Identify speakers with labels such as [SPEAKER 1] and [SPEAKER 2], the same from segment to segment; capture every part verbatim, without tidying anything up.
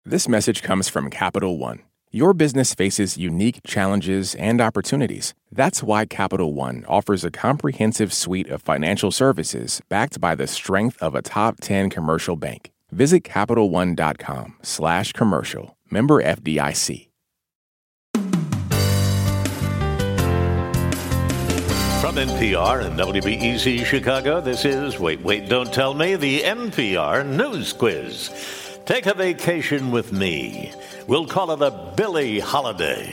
[SPEAKER 1] This message comes from Capital One. Your business faces unique challenges and opportunities. That's why Capital One offers a comprehensive suite of financial services backed by the strength of a top ten commercial bank. Visit CapitalOne.com slash commercial. Member F D I C.
[SPEAKER 2] From N P R and W B E Z Chicago, this is Wait, Wait, Don't Tell Me, the N P R News Quiz. Take a vacation with me. We'll call it a Billy holiday.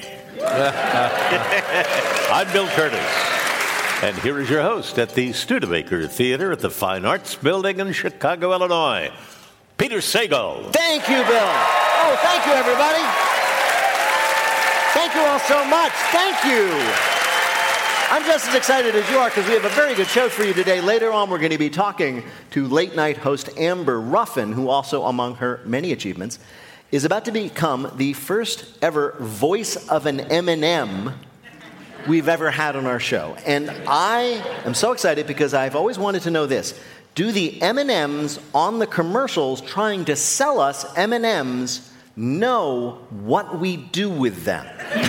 [SPEAKER 2] I'm Bill Curtis, and here is your host at the Studebaker Theater at the Fine Arts Building in Chicago, Illinois, Peter Sagal.
[SPEAKER 3] Thank you, Bill. Oh, thank you, everybody. Thank you all so much. Thank you. I'm just as excited as you are because we have a very good show for you today. Later on, we're going to be talking to late-night host Amber Ruffin, who also, among her many achievements, is about to become the first ever voice of an M and M we've ever had on our show. And I am so excited because I've always wanted to know this. Do the M and M's on the commercials trying to sell us M and M's know what we do with them?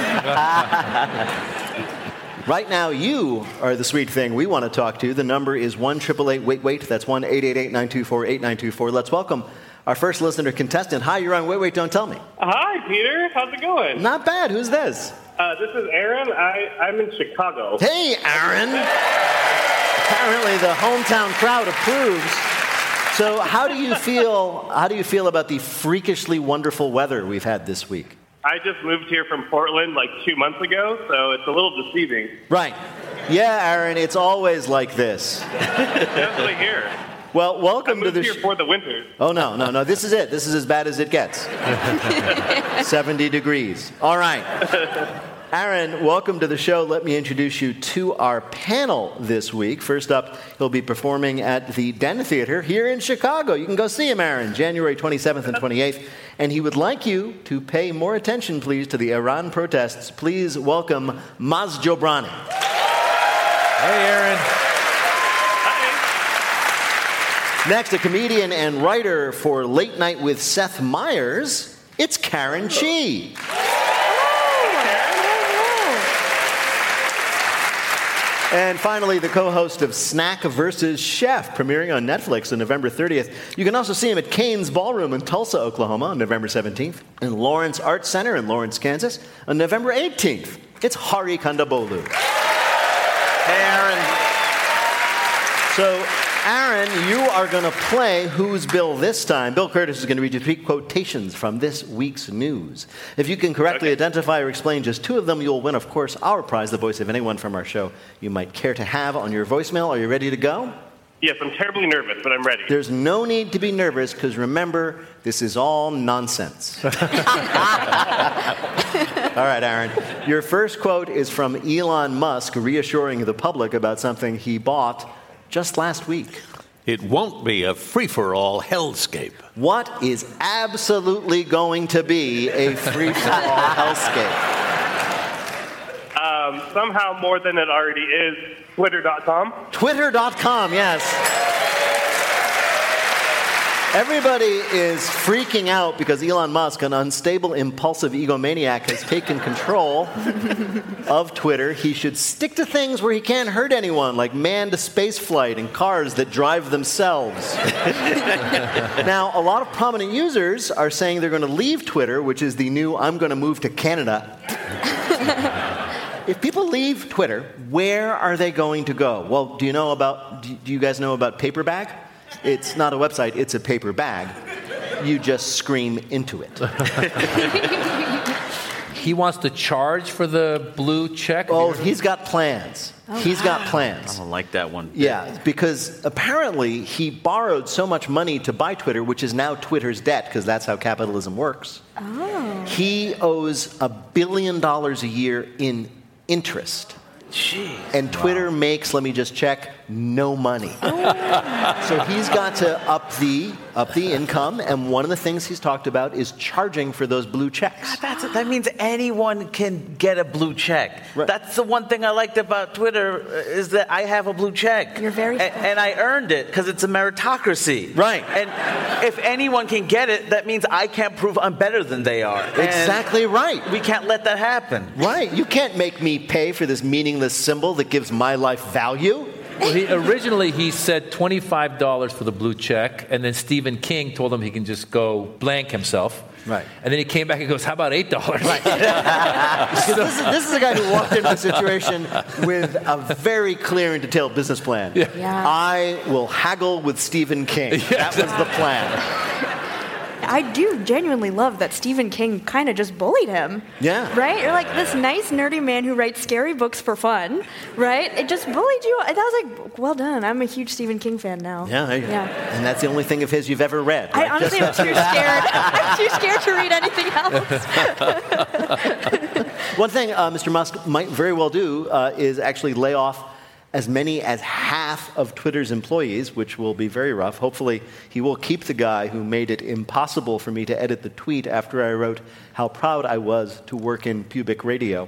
[SPEAKER 3] Right now, you are the sweet thing we want to talk to. The number is one eight eight eight, wait, wait. That's one eight eight eight, nine two four, eight nine two four. Let's welcome our first listener contestant. Hi, you're on Wait, Wait, Don't Tell Me.
[SPEAKER 4] Hi, Peter. How's it going?
[SPEAKER 3] Not bad. Who's this?
[SPEAKER 4] Uh, this is Aaron. I, I'm in Chicago.
[SPEAKER 3] Hey, Aaron. Apparently, the hometown crowd approves. So, how do you feel? How do you feel about the freakishly wonderful weather we've had this week?
[SPEAKER 4] I just moved here from Portland like two months ago, so it's a little deceiving.
[SPEAKER 3] Right. Yeah, Aaron, it's always like this.
[SPEAKER 4] Definitely here.
[SPEAKER 3] Well, welcome
[SPEAKER 4] I moved
[SPEAKER 3] to the
[SPEAKER 4] here
[SPEAKER 3] sh-
[SPEAKER 4] for the winter.
[SPEAKER 3] Oh, no, no, no. This is it. This is as bad as it gets. seventy degrees. All right. Aaron, welcome to the show. Let me introduce you to our panel this week. First up, he'll be performing at the Den Theater here in Chicago. You can go see him, Aaron, January twenty-seventh and twenty-eighth. And he would like you to pay more attention, please, to the Iran protests. Please welcome Maz Jobrani.
[SPEAKER 5] Hey, Aaron.
[SPEAKER 4] Hi.
[SPEAKER 3] Next, a comedian and writer for Late Night with Seth Meyers, it's Karen Chee. And finally, the co-host of Snack versus Chef, premiering on Netflix on November thirtieth. You can also see him at Kane's Ballroom in Tulsa, Oklahoma on November seventeenth, and Lawrence Arts Center in Lawrence, Kansas on November eighteenth. It's Hari Kondabolu. Hey, Aaron. So, Aaron, you are going to play Who's Bill this time. Bill Curtis is going to read you three quotations from this week's news. If you can correctly okay. identify or explain just two of them, you'll win, of course, our prize, the voice of anyone from our show you might care to have on your voicemail. Are you ready to go?
[SPEAKER 4] Yes, I'm terribly nervous, but I'm ready.
[SPEAKER 3] There's no need to be nervous because remember, this is all nonsense. All right, Aaron. Your first quote is from Elon Musk reassuring the public about something he bought just last week.
[SPEAKER 2] It won't be a free-for-all hellscape.
[SPEAKER 3] What is absolutely going to be a free-for-all hellscape?
[SPEAKER 4] Um, somehow more than it already is, Twitter dot com.
[SPEAKER 3] Twitter dot com, yes. Everybody is freaking out because Elon Musk, an unstable, impulsive egomaniac, has taken control of Twitter. He should stick to things where he can't hurt anyone, like manned spaceflight and cars that drive themselves. Now, a lot of prominent users are saying they're going to leave Twitter, which is the new I'm going to move to Canada. If people leave Twitter, where are they going to go? Well, do you know about, do you guys know about Paper Bag? It's not a website, it's a paper bag. You just scream into it.
[SPEAKER 5] He wants to charge for the blue check?
[SPEAKER 3] Oh, he's got plans. Oh, he's got plans.
[SPEAKER 6] I don't like that one.
[SPEAKER 3] Yeah, because apparently he borrowed so much money to buy Twitter, which is now Twitter's debt, because that's how capitalism works.
[SPEAKER 7] Oh.
[SPEAKER 3] He owes a billion dollars a year in interest.
[SPEAKER 6] Jeez.
[SPEAKER 3] And Twitter
[SPEAKER 6] wow.
[SPEAKER 3] makes, let me just check, no money. So he's got to up the up the income, and one of the things he's talked about is charging for those blue checks.
[SPEAKER 6] God, that's, that means anyone can get a blue check.
[SPEAKER 3] Right.
[SPEAKER 6] That's the one thing I liked about Twitter is that I have a blue check.
[SPEAKER 7] You're very
[SPEAKER 6] A- and I earned it because it's a meritocracy.
[SPEAKER 3] Right.
[SPEAKER 6] And if anyone can get it, that means I can't prove I'm better than they are. And
[SPEAKER 3] Exactly right.
[SPEAKER 6] we can't let that happen.
[SPEAKER 3] Right. You can't make me pay for this meaningless symbol that gives my life value.
[SPEAKER 5] Well, he, originally, he said twenty-five dollars for the blue check, and then Stephen King told him he can just go blank himself.
[SPEAKER 3] Right.
[SPEAKER 5] And then he came back and goes, how about eight dollars? Right.
[SPEAKER 3] this, is, this is a guy who walked into the situation with a very clear and detailed business plan.
[SPEAKER 5] Yeah.
[SPEAKER 7] Yeah.
[SPEAKER 3] I will haggle with Stephen King. That was the plan.
[SPEAKER 7] I do genuinely love that Stephen King kind of just bullied him.
[SPEAKER 3] Yeah.
[SPEAKER 7] Right? You're like this nice, nerdy man who writes scary books for fun, right? It just bullied you. And I was like, well done. I'm a huge Stephen King fan now.
[SPEAKER 3] Yeah, there you go.
[SPEAKER 7] Yeah.
[SPEAKER 3] And that's the only thing of his you've ever read.
[SPEAKER 7] I
[SPEAKER 3] right?
[SPEAKER 7] honestly am too scared. I'm too scared to read anything else.
[SPEAKER 3] One thing uh, Mister Musk might very well do uh, is actually lay off as many as half of Twitter's employees, which will be very rough. Hopefully, he will keep the guy who made it impossible for me to edit the tweet after I wrote how proud I was to work in pubic radio.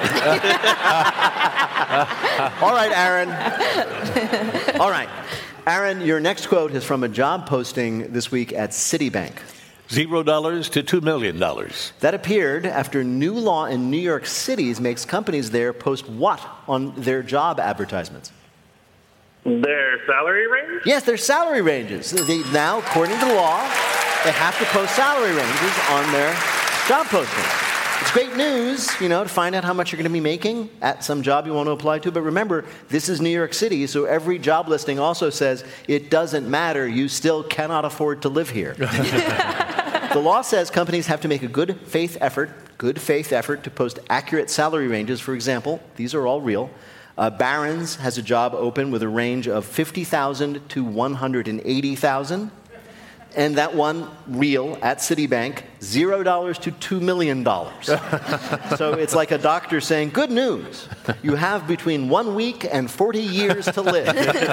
[SPEAKER 3] All right, Aaron. All right. Aaron, your next quote is from a job posting this week at Citibank.
[SPEAKER 2] Zero dollars to two million dollars.
[SPEAKER 3] That appeared after new law in New York City makes companies there post what on their job advertisements?
[SPEAKER 4] Their salary range?
[SPEAKER 3] Yes, their salary ranges. They, now, according to law, they have to post salary ranges on their job postings. It's great news, you know, to find out how much you're going to be making at some job you want to apply to. But remember, this is New York City, so every job listing also says it doesn't matter. You still cannot afford to live here. The law says companies have to make a good faith effort, good faith effort to post accurate salary ranges. For example, these are all real. Uh, Barron's has a job open with a range of fifty thousand dollars to one hundred eighty thousand dollars. And that one, real, at Citibank, zero dollars to two million dollars. So it's like a doctor saying, good news, you have between one week and forty years to live.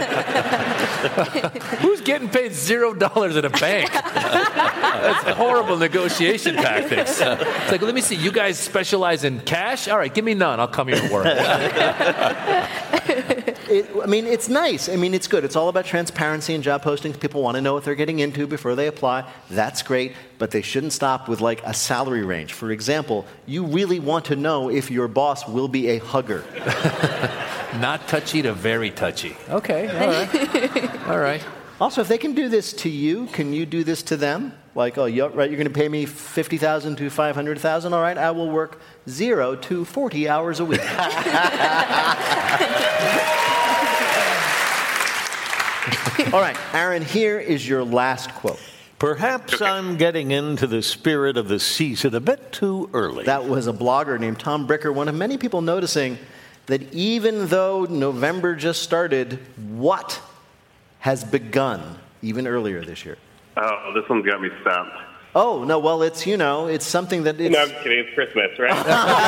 [SPEAKER 5] Who's getting paid zero dollars at a bank? That's horrible negotiation tactics. It's like, let me see, you guys specialize in cash? All right, give me none. I'll come here to work.
[SPEAKER 3] It, I mean, it's nice. I mean, it's good. It's all about transparency in job postings. People want to know what they're getting into before they apply. That's great, but they shouldn't stop with like a salary range. For example, you really want to know if your boss will be a hugger.
[SPEAKER 5] Not touchy to very touchy. Okay, all right. All right.
[SPEAKER 3] Also, if they can do this to you, can you do this to them? Like, oh, you're, right, you're going to pay me fifty thousand to five hundred thousand. All right, I will work zero to forty hours a week. All right, Aaron, here is your last quote.
[SPEAKER 2] Perhaps I'm getting into the spirit of the season a bit too early.
[SPEAKER 3] That was a blogger named Tom Bricker, one of many people noticing that even though November just started, what has begun even earlier this year?
[SPEAKER 4] Oh, this one's got me stumped.
[SPEAKER 3] Oh, no, well, it's, you know, it's something that it's...
[SPEAKER 4] No, I'm just kidding. It's Christmas, right?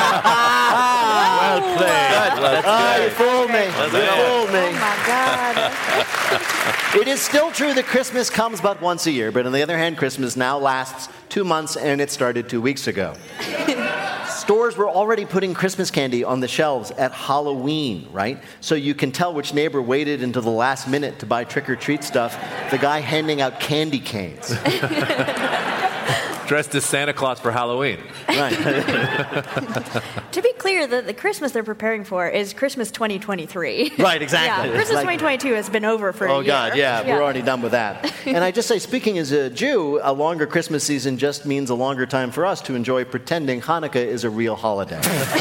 [SPEAKER 2] Well played. Well
[SPEAKER 3] Ah, you fooled me. You fooled me.
[SPEAKER 7] Oh, my God.
[SPEAKER 3] It is still true that Christmas comes but once a year, but on the other hand, Christmas now lasts two months, and it started two weeks ago. Stores were already putting Christmas candy on the shelves at Halloween, right? So you can tell which neighbor waited until the last minute to buy trick-or-treat stuff. The guy handing out candy canes.
[SPEAKER 5] Dressed as Santa Claus for Halloween.
[SPEAKER 3] Right.
[SPEAKER 7] To be clear, the, the Christmas they're preparing for is Christmas twenty twenty-three.
[SPEAKER 3] Right, exactly.
[SPEAKER 7] Yeah,
[SPEAKER 3] It's
[SPEAKER 7] Christmas
[SPEAKER 3] like-
[SPEAKER 7] twenty twenty-two has been over for a
[SPEAKER 3] Oh,
[SPEAKER 7] year.
[SPEAKER 3] God, yeah, we're already done with that. And I just say, speaking as a Jew, a longer Christmas season just means a longer time for us to enjoy pretending Hanukkah is a real holiday.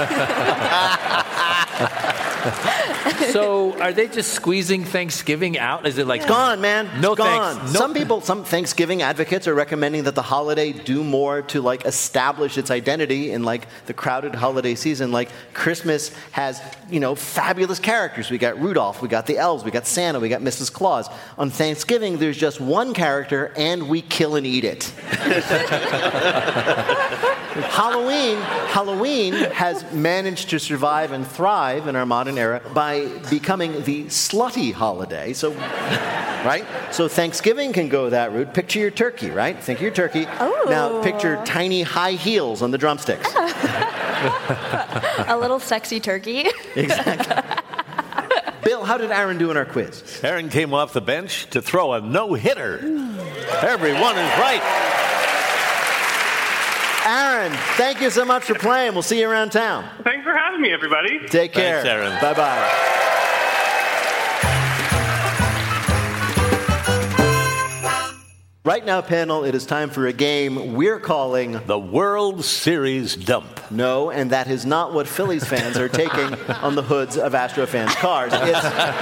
[SPEAKER 5] So are they just squeezing Thanksgiving out? Is it like...
[SPEAKER 3] It's gone, man.
[SPEAKER 5] No
[SPEAKER 3] it's gone.
[SPEAKER 5] thanks. No-
[SPEAKER 3] Some people, some Thanksgiving advocates are recommending that the holiday do more to like establish its identity in like the crowded holiday season. Like Christmas has, you know, fabulous characters. We got Rudolph, we got the elves, we got Santa, we got Missus Claus. On Thanksgiving, there's just one character and we kill and eat it. Halloween, Halloween has managed to survive and thrive in our modern era by becoming the slutty holiday. So, right? So Thanksgiving can go that route. Picture your turkey, right? Think of your turkey.
[SPEAKER 7] Ooh.
[SPEAKER 3] Now picture tiny high heels on the drumsticks.
[SPEAKER 7] A little sexy turkey.
[SPEAKER 3] Exactly. Bill, how did Aaron do in our quiz?
[SPEAKER 2] Aaron came off the bench to throw a no-hitter. Everyone is right.
[SPEAKER 3] Aaron, thank you so much for playing. We'll see you around town.
[SPEAKER 4] Thanks for having me, everybody.
[SPEAKER 3] Take care.
[SPEAKER 2] Thanks, Aaron.
[SPEAKER 3] Bye-bye. Right now, panel, it is time for a game we're calling
[SPEAKER 2] The World Series Dump.
[SPEAKER 3] No, and that is not what Phillies fans are taking on the hoods of Astro fans' cars. It's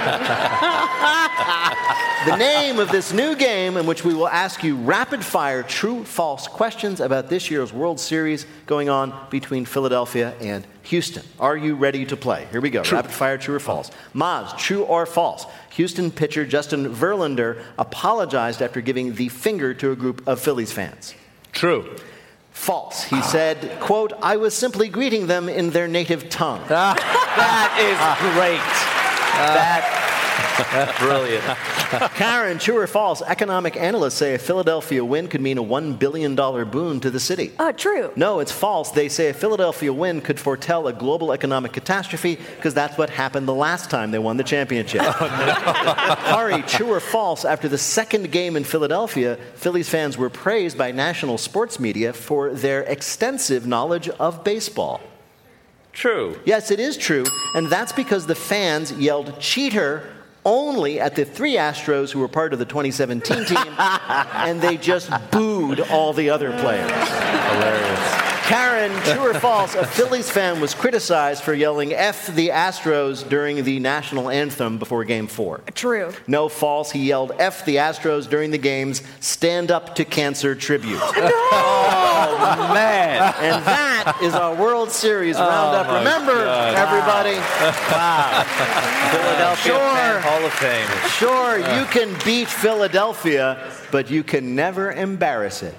[SPEAKER 3] the name of this new game in which we will ask you rapid-fire, true-false questions about this year's World Series going on between Philadelphia and Houston. Are you ready to play? Here we go. Rapid-fire, true or false. Maz, true or false? Houston pitcher Justin Verlander apologized after giving the finger to a group of Phillies fans.
[SPEAKER 5] True.
[SPEAKER 3] False. He said, quote, I was simply greeting them in their native tongue.
[SPEAKER 6] That is great.
[SPEAKER 3] That
[SPEAKER 6] Brilliant.
[SPEAKER 3] Karen, true or false? Economic analysts say a Philadelphia win could mean a one billion dollars boon to the city.
[SPEAKER 7] Uh, true.
[SPEAKER 3] No, it's false. They say a Philadelphia win could foretell a global economic catastrophe because that's what happened the last time they won the championship. Oh, no. Hari, true or false? After the second game in Philadelphia, Phillies fans were praised by national sports media for their extensive knowledge of baseball.
[SPEAKER 6] True.
[SPEAKER 3] Yes, it is true, and that's because the fans yelled cheater only at the three Astros who were part of the twenty seventeen team, and they just booed all the other players.
[SPEAKER 5] Hilarious.
[SPEAKER 3] Karen, true or false, a Phillies fan was criticized for yelling F the Astros during the national anthem before Game four.
[SPEAKER 7] True.
[SPEAKER 3] No, false. He yelled F the Astros during the game's Stand Up to Cancer tribute.
[SPEAKER 6] Oh, man.
[SPEAKER 3] And that is our World Series roundup.
[SPEAKER 5] my
[SPEAKER 3] Remember,
[SPEAKER 5] God.
[SPEAKER 3] everybody,
[SPEAKER 6] Wow. Philadelphia
[SPEAKER 3] Sure.
[SPEAKER 6] Fan Hall of Fame.
[SPEAKER 3] sure, you can beat Philadelphia, but you can never embarrass it.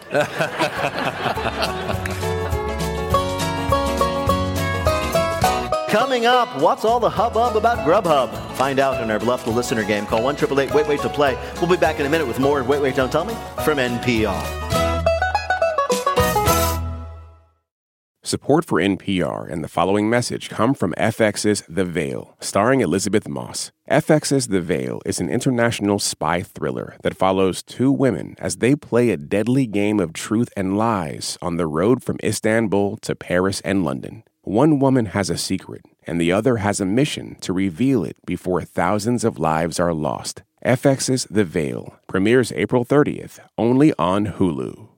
[SPEAKER 3] Coming up, what's all the hubbub about Grubhub? Find out in our Bluff the Listener game. Call one eight eight eight wait wait to play. We'll be back in a minute with more Wait, Wait, Don't Tell Me from N P R.
[SPEAKER 1] Support for N P R and the following message come from F X's The Veil, starring Elizabeth Moss. F X's The Veil is an international spy thriller that follows two women as they play a deadly game of truth and lies on the road from Istanbul to Paris and London. One woman has a secret, and the other has a mission to reveal it before thousands of lives are lost. F X's The Veil premieres April thirtieth, only on Hulu.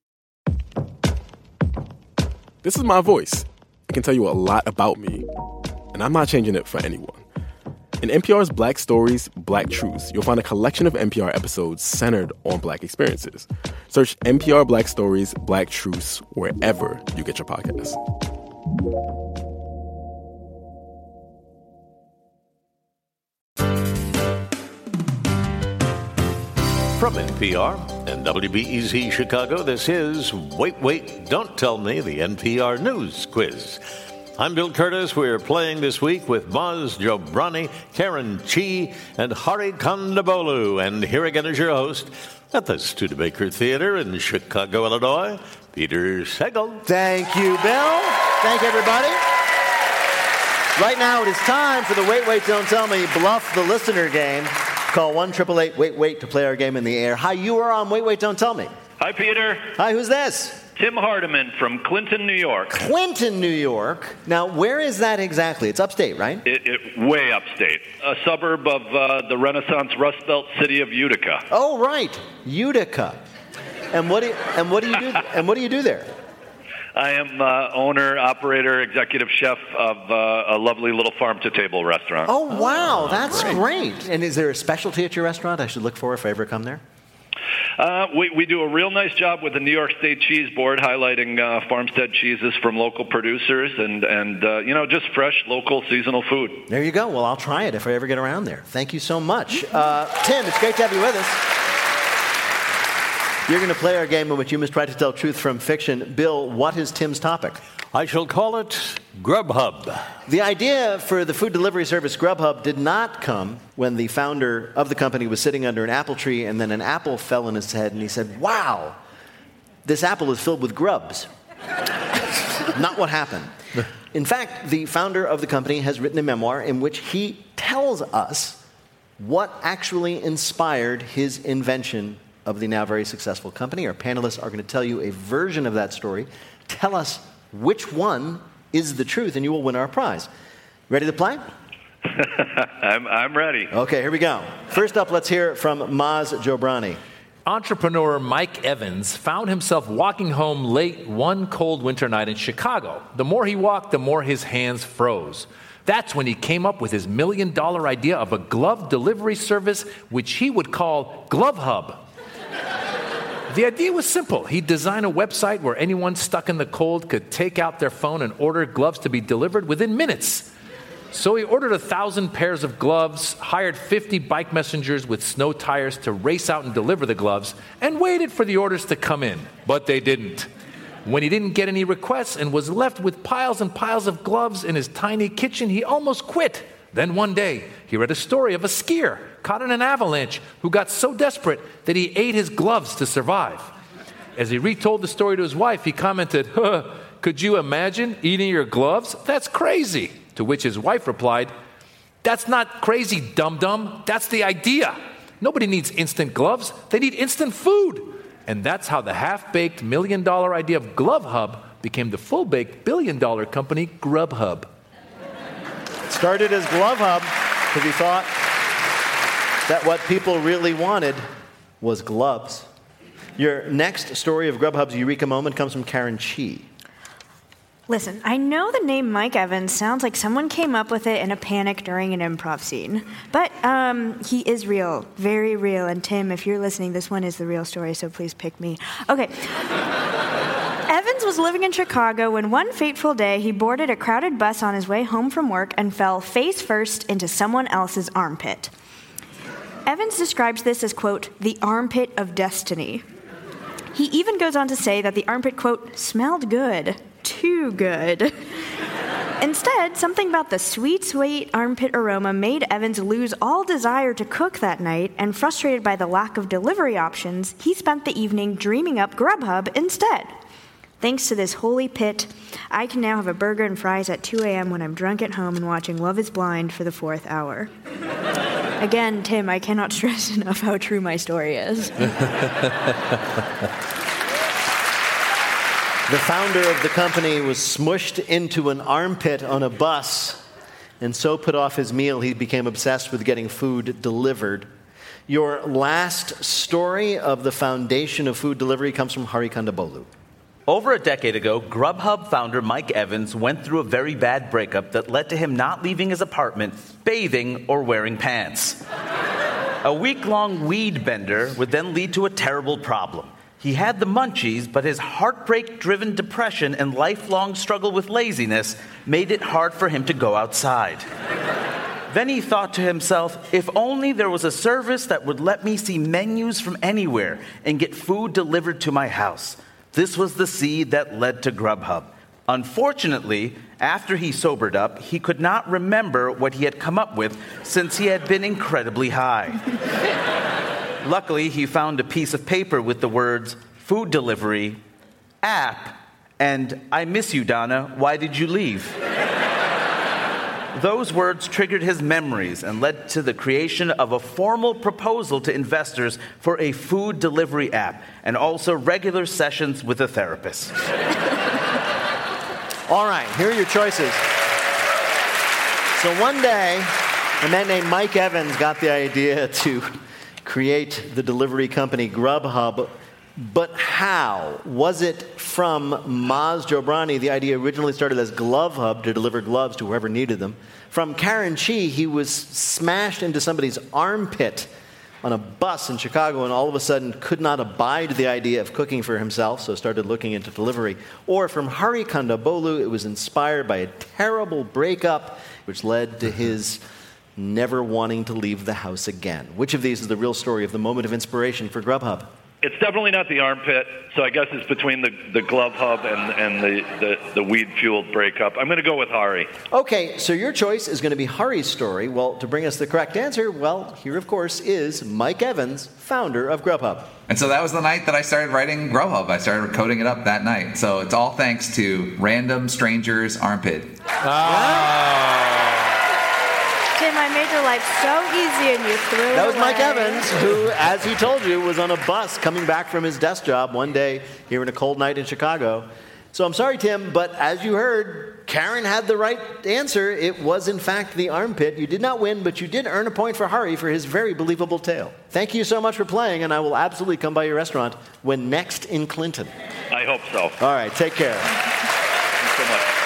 [SPEAKER 8] This is my voice. It can tell you a lot about me, and I'm not changing it for anyone. In N P R's Black Stories, Black Truths, you'll find a collection of N P R episodes centered on Black experiences. Search N P R Black Stories, Black Truths wherever you get your podcasts.
[SPEAKER 2] From N P R and W B E Z Chicago, this is Wait, Wait, Don't Tell Me, the N P R News Quiz. I'm Bill Curtis. We're playing this week with Maz Jobrani, Karen Chi, and Hari Kondabolu. And here again is your host at the Studebaker Theater in Chicago, Illinois, Peter Sagal.
[SPEAKER 3] Thank you, Bill. Thank you, everybody. Right now, it is time for the Wait, Wait, Don't Tell Me Bluff the Listener game. Call one eight eight eight wait wait to play our game in the air. Hi, you are on Wait, Wait, Don't Tell Me.
[SPEAKER 9] Hi, Peter.
[SPEAKER 3] Hi, who's this?
[SPEAKER 9] Tim Hardiman from Clinton, New York.
[SPEAKER 3] Clinton, New York. Now, where is that exactly? It's upstate, right?
[SPEAKER 9] It, it way upstate, a suburb of uh, the Renaissance Rust Belt city of Utica.
[SPEAKER 3] Oh, right, Utica. And what do you, and what do you do? And what do you do there?
[SPEAKER 9] I am uh, owner, operator, executive chef of uh, a lovely little farm-to-table restaurant.
[SPEAKER 3] Oh, wow, that's great. great. And is there a specialty at your restaurant I should look for if I ever come there?
[SPEAKER 9] Uh, we, we do a real nice job with the New York State Cheese Board, highlighting uh, farmstead cheeses from local producers and, and uh, you know, just fresh, local, seasonal food.
[SPEAKER 3] There you go. Well, I'll try it if I ever get around there. Thank you so much. Uh, Tim, it's great to have you with us. You're going to play our game in which you must try to tell truth from fiction. Bill, what is Tim's topic?
[SPEAKER 2] I shall call it Grubhub.
[SPEAKER 3] The idea for the food delivery service Grubhub did not come when the founder of the company was sitting under an apple tree and then an apple fell in his head and he said, wow, this apple is filled with grubs. Not what happened. In fact, the founder of the company has written a memoir in which he tells us what actually inspired his invention of the now very successful company. Our panelists are going to tell you a version of that story. Tell us which one is the truth, and you will win our prize. Ready to play?
[SPEAKER 9] I'm, I'm ready.
[SPEAKER 3] Okay, here we go. First up, let's hear from Maz Jobrani.
[SPEAKER 5] Entrepreneur Mike Evans found himself walking home late one cold winter night in Chicago. The more he walked, the more his hands froze. That's when he came up with his million-dollar idea of a glove delivery service, which he would call Glovehub. The idea was simple. He'd design a website where anyone stuck in the cold could take out their phone and order gloves to be delivered within minutes. So he ordered a thousand pairs of gloves, hired fifty bike messengers with snow tires to race out and deliver the gloves, and waited for the orders to come in. But they didn't. When he didn't get any requests and was left with piles and piles of gloves in his tiny kitchen, he almost quit. Then one day, he read a story of a skier caught in an avalanche who got so desperate that he ate his gloves to survive. As he retold the story to his wife, he commented, huh, could you imagine eating your gloves? That's crazy. To which his wife replied, that's not crazy, dum-dum. That's the idea. Nobody needs instant gloves. They need instant food. And that's how the half-baked million-dollar idea of Glovehub became the full-baked billion-dollar company Grubhub.
[SPEAKER 3] Started as Glovehub because he thought that what people really wanted was gloves. Your next story of Grubhub's eureka moment comes from Karen Chi.
[SPEAKER 7] Listen, I know the name Mike Evans sounds like someone came up with it in a panic during an improv scene. But um, he is real, very real. And Tim, if you're listening, this one is the real story, so please pick me. Okay. Evans was living in Chicago when one fateful day he boarded a crowded bus on his way home from work and fell face first into someone else's armpit. Evans describes this as, quote, the armpit of destiny. He even goes on to say that the armpit, quote, smelled good. Too good. Instead, something about the sweet, sweet armpit aroma made Evans lose all desire to cook that night, and frustrated by the lack of delivery options, he spent the evening dreaming up Grubhub instead. Thanks to this holy pit, I can now have a burger and fries at two a.m. when I'm drunk at home and watching Love is Blind for the fourth hour. Again, Tim, I cannot stress enough how true my story is.
[SPEAKER 3] The founder of the company was smushed into an armpit on a bus and so put off his meal he became obsessed with getting food delivered. Your last story of the foundation of food delivery comes from Hari Kondabolu.
[SPEAKER 6] Over a decade ago, Grubhub founder Mike Evans went through a very bad breakup that led to him not leaving his apartment, bathing, or wearing pants. A week-long weed bender would then lead to a terrible problem. He had the munchies, but his heartbreak-driven depression and lifelong struggle with laziness made it hard for him to go outside. Then he thought to himself, if only there was a service that would let me see menus from anywhere and get food delivered to my house. This was the seed that led to Grubhub. Unfortunately, after he sobered up, he could not remember what he had come up with since he had been incredibly high. Luckily, he found a piece of paper with the words, food delivery, app, and I miss you, Donna, why did you leave? Those words triggered his memories and led to the creation of a formal proposal to investors for a food delivery app and also regular sessions with a therapist.
[SPEAKER 3] All right, here are your choices. So one day, a man named Mike Evans got the idea to create the delivery company Grubhub. But how? Was it from Maz Jobrani? The idea originally started as Glovehub to deliver gloves to whoever needed them. From Karen Chi, he was smashed into somebody's armpit on a bus in Chicago and all of a sudden could not abide the idea of cooking for himself, so started looking into delivery. Or from Hari Kondabolu, it was inspired by a terrible breakup, which led to his never wanting to leave the house again. Which of these is the real story of the moment of inspiration for Grubhub?
[SPEAKER 9] It's definitely not the armpit, so I guess it's between the, the glove hub and, and the, the, the weed-fueled breakup. I'm going to go with Hari.
[SPEAKER 3] Okay, so your choice is going to be Hari's story. Well, to bring us the correct answer, well, here, of course, is Mike Evans, founder of Grubhub.
[SPEAKER 10] And so that was the night that I started writing Grubhub. I started coding it up that night. So it's all thanks to Random Stranger's Armpit.
[SPEAKER 7] Oh. Tim, I made your life so easy and you threw it
[SPEAKER 3] That was
[SPEAKER 7] away.
[SPEAKER 3] Mike Evans, who, as he told you, was on a bus coming back from his desk job one day here in a cold night in Chicago. So I'm sorry, Tim, but as you heard, Karen had the right answer. It was, in fact, the armpit. You did not win, but you did earn a point for Hari for his very believable tale. Thank you so much for playing, and I will absolutely come by your restaurant when next in Clinton.
[SPEAKER 9] I hope so.
[SPEAKER 3] All right, take care.
[SPEAKER 9] Thanks so much.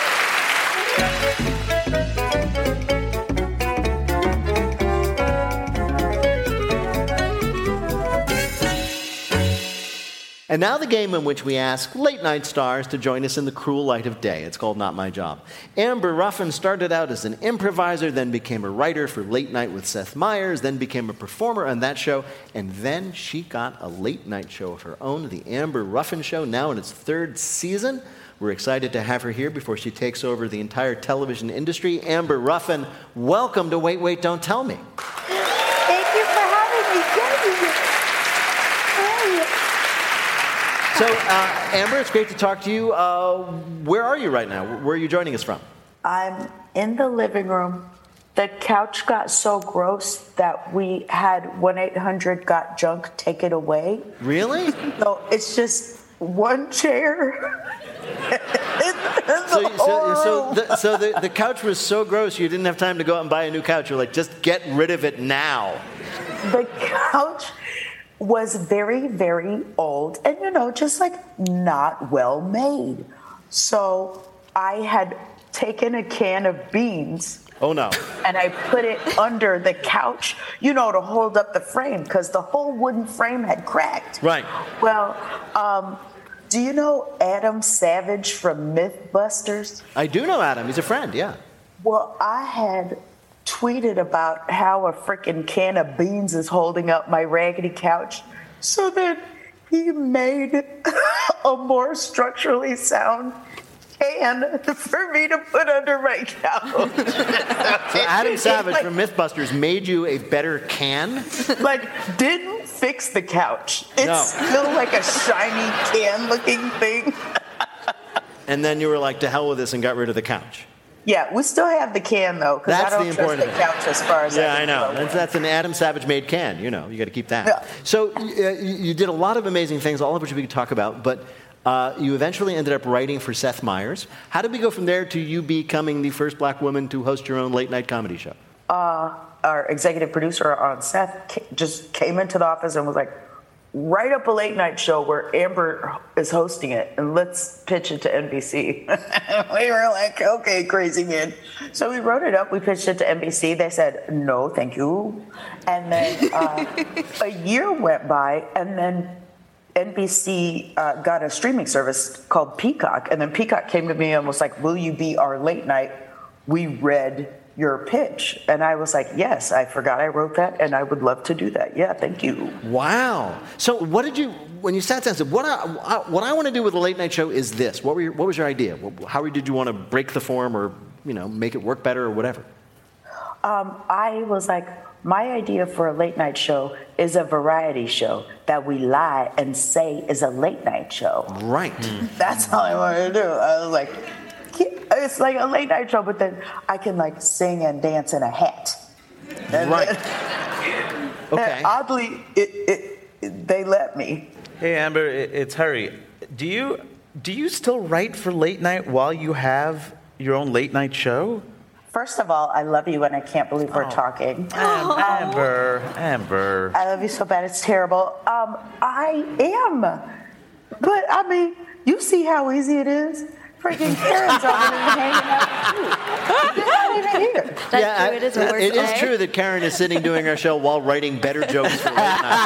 [SPEAKER 3] And now the game in which we ask late-night stars to join us in the cruel light of day. It's called Not My Job. Amber Ruffin started out as an improviser, then became a writer for Late Night with Seth Meyers, then became a performer on that show, and then she got a late-night show of her own, The Amber Ruffin Show, now in its third season. We're excited to have her here before she takes over the entire television industry. Amber Ruffin, welcome to Wait, Wait, Don't Tell Me.
[SPEAKER 11] Thank you for having me. Thank you.
[SPEAKER 3] So, uh, Amber, it's great to talk to you. Uh, where are you right now? Where are you joining us from?
[SPEAKER 11] I'm in the living room. The couch got so gross that we had one eight hundred got junk take it away.
[SPEAKER 3] Really?
[SPEAKER 11] No, it's just one chair.
[SPEAKER 3] So, so, so, the, so the, the couch was so gross you didn't have time to go out and buy a new couch. You're like, just get rid of it now.
[SPEAKER 11] The couch was very, very old and, you know, just like not well made. So I had taken a can of beans.
[SPEAKER 3] Oh, no.
[SPEAKER 11] And I put it under the couch, you know, to hold up the frame because the whole wooden frame had cracked.
[SPEAKER 3] Right.
[SPEAKER 11] Well, um, do you know Adam Savage from Mythbusters?
[SPEAKER 3] I do know Adam. He's a friend, yeah.
[SPEAKER 11] Well, I had tweeted about how a freaking can of beans is holding up my raggedy couch. So then he made a more structurally sound can for me to put under my couch.
[SPEAKER 3] So Adam Savage like, from Mythbusters made you a better can?
[SPEAKER 11] Like, didn't fix the couch. It's
[SPEAKER 3] no.
[SPEAKER 11] still like a shiny can-looking thing.
[SPEAKER 3] And then you were like, to hell with this, and got rid of the couch.
[SPEAKER 11] Yeah, we still have the can, though, because I don't
[SPEAKER 3] the
[SPEAKER 11] trust the couch as far as
[SPEAKER 3] yeah,
[SPEAKER 11] I
[SPEAKER 3] I know. That's, that's an Adam Savage-made can. You know, you got to keep that.
[SPEAKER 11] Yeah.
[SPEAKER 3] So uh, you did a lot of amazing things, all of which we could talk about, but uh, you eventually ended up writing for Seth Meyers. How did we go from there to you becoming the first black woman to host your own late-night comedy show?
[SPEAKER 11] Uh, our executive producer on Seth just came into the office and was like, write up a late night show where Amber is hosting it and let's pitch it to N B C. We were like, okay, crazy man. So we wrote it up, we pitched it to N B C. They said, no, thank you. And then uh, a year went by and then N B C uh, got a streaming service called Peacock. And then Peacock came to me and was like, will you be our late night? We read your pitch. And I was like, yes, I forgot I wrote that and I would love to do that. Yeah, thank you.
[SPEAKER 3] Wow. So what did you, when you sat down and said, what I, I, what I want to do with a late night show is this, what, were your, what was your idea? How did you want to break the form or, you know, make it work better or whatever?
[SPEAKER 11] Um, I was like, my idea for a late night show is a variety show that we lie and say is a late night show.
[SPEAKER 3] Right.
[SPEAKER 11] Mm. That's all I wanted to do. I was like, it's like a late night show, but then I can like sing and dance in a hat. And
[SPEAKER 3] right.
[SPEAKER 11] Then,
[SPEAKER 3] okay.
[SPEAKER 11] And oddly, it, it, it, they let me.
[SPEAKER 6] Hey, Amber, it's Hari. Do you do you still write for late night while you have your own late night show?
[SPEAKER 11] First of all, I love you, and I can't believe we're
[SPEAKER 6] oh.
[SPEAKER 11] talking.
[SPEAKER 6] Am- Amber, Amber.
[SPEAKER 11] I love you so bad, it's terrible. Um, I am, but I mean, you see how easy it is. Freaking Karen's over there hanging out too. She's not even here.
[SPEAKER 7] That's
[SPEAKER 3] yeah,
[SPEAKER 7] true. It is a worse
[SPEAKER 3] It
[SPEAKER 7] day.
[SPEAKER 3] is true that Karen is sitting doing our show while writing better jokes for late night.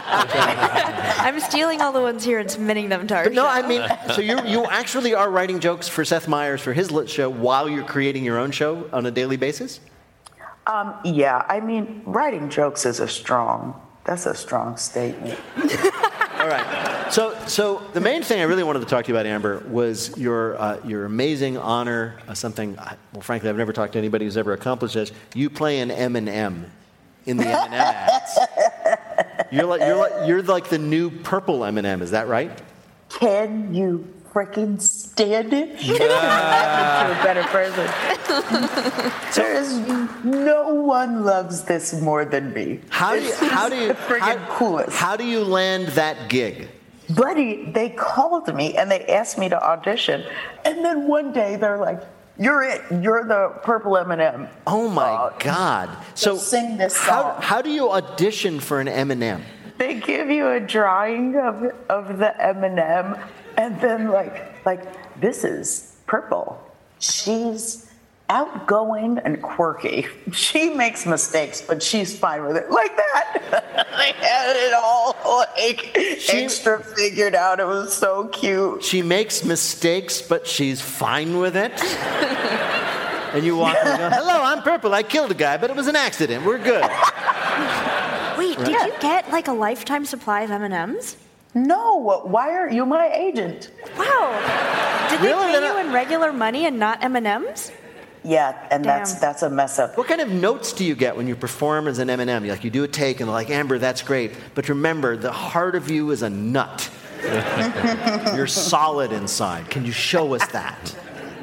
[SPEAKER 7] I'm stealing all the ones here and submitting them to our
[SPEAKER 3] but no,
[SPEAKER 7] show.
[SPEAKER 3] I mean, so you you actually are writing jokes for Seth Meyers for his lit show while you're creating your own show on a daily basis?
[SPEAKER 11] Um, yeah, I mean, writing jokes is a strong, that's a strong statement.
[SPEAKER 3] All right. So, so the main thing I really wanted to talk to you about, Amber, was your uh, your amazing honor, uh, something, I, well, frankly, I've never talked to anybody who's ever accomplished this. You play an M and M in the M and M ads. You're like, you're, like, you're like the new purple M and M, is that right?
[SPEAKER 11] Can you freaking stand it? You couldn't happen to a better person. There is no one loves this more than me.
[SPEAKER 3] How do you, how do you,
[SPEAKER 11] the friggin'
[SPEAKER 3] how,
[SPEAKER 11] coolest.
[SPEAKER 3] How do you land that gig?
[SPEAKER 11] Buddy, they called me and they asked me to audition. And then one day they're like, you're it. You're the purple M and M.
[SPEAKER 3] Oh, my
[SPEAKER 11] uh,
[SPEAKER 3] God. So
[SPEAKER 11] sing this
[SPEAKER 3] how,
[SPEAKER 11] song.
[SPEAKER 3] how do you audition for an M and M?
[SPEAKER 11] They give you a drawing of, of the M and M, and then like, like, this is purple. She's outgoing and quirky. She makes mistakes, but she's fine with it. Like that. They had it all like she, extra figured out. It was so cute.
[SPEAKER 3] She makes mistakes, but she's fine with it. And you walk in and go, hello, I'm purple. I killed a guy, but it was an accident. We're good.
[SPEAKER 7] Wait,
[SPEAKER 3] Right.
[SPEAKER 7] did you get like a lifetime supply of M and M's?
[SPEAKER 11] No, why are you my agent?
[SPEAKER 7] Wow. Did they
[SPEAKER 3] Really?
[SPEAKER 7] pay
[SPEAKER 3] They're
[SPEAKER 7] you
[SPEAKER 3] not-
[SPEAKER 7] in regular money and not M and M's?
[SPEAKER 11] Yeah, and
[SPEAKER 7] Damn.
[SPEAKER 11] that's that's a mess up.
[SPEAKER 3] What kind of notes do you get when you perform as an M and M? Like you do a take and they're like, Amber, that's great. But remember, the heart of you is a nut. You're solid inside. Can you show us that?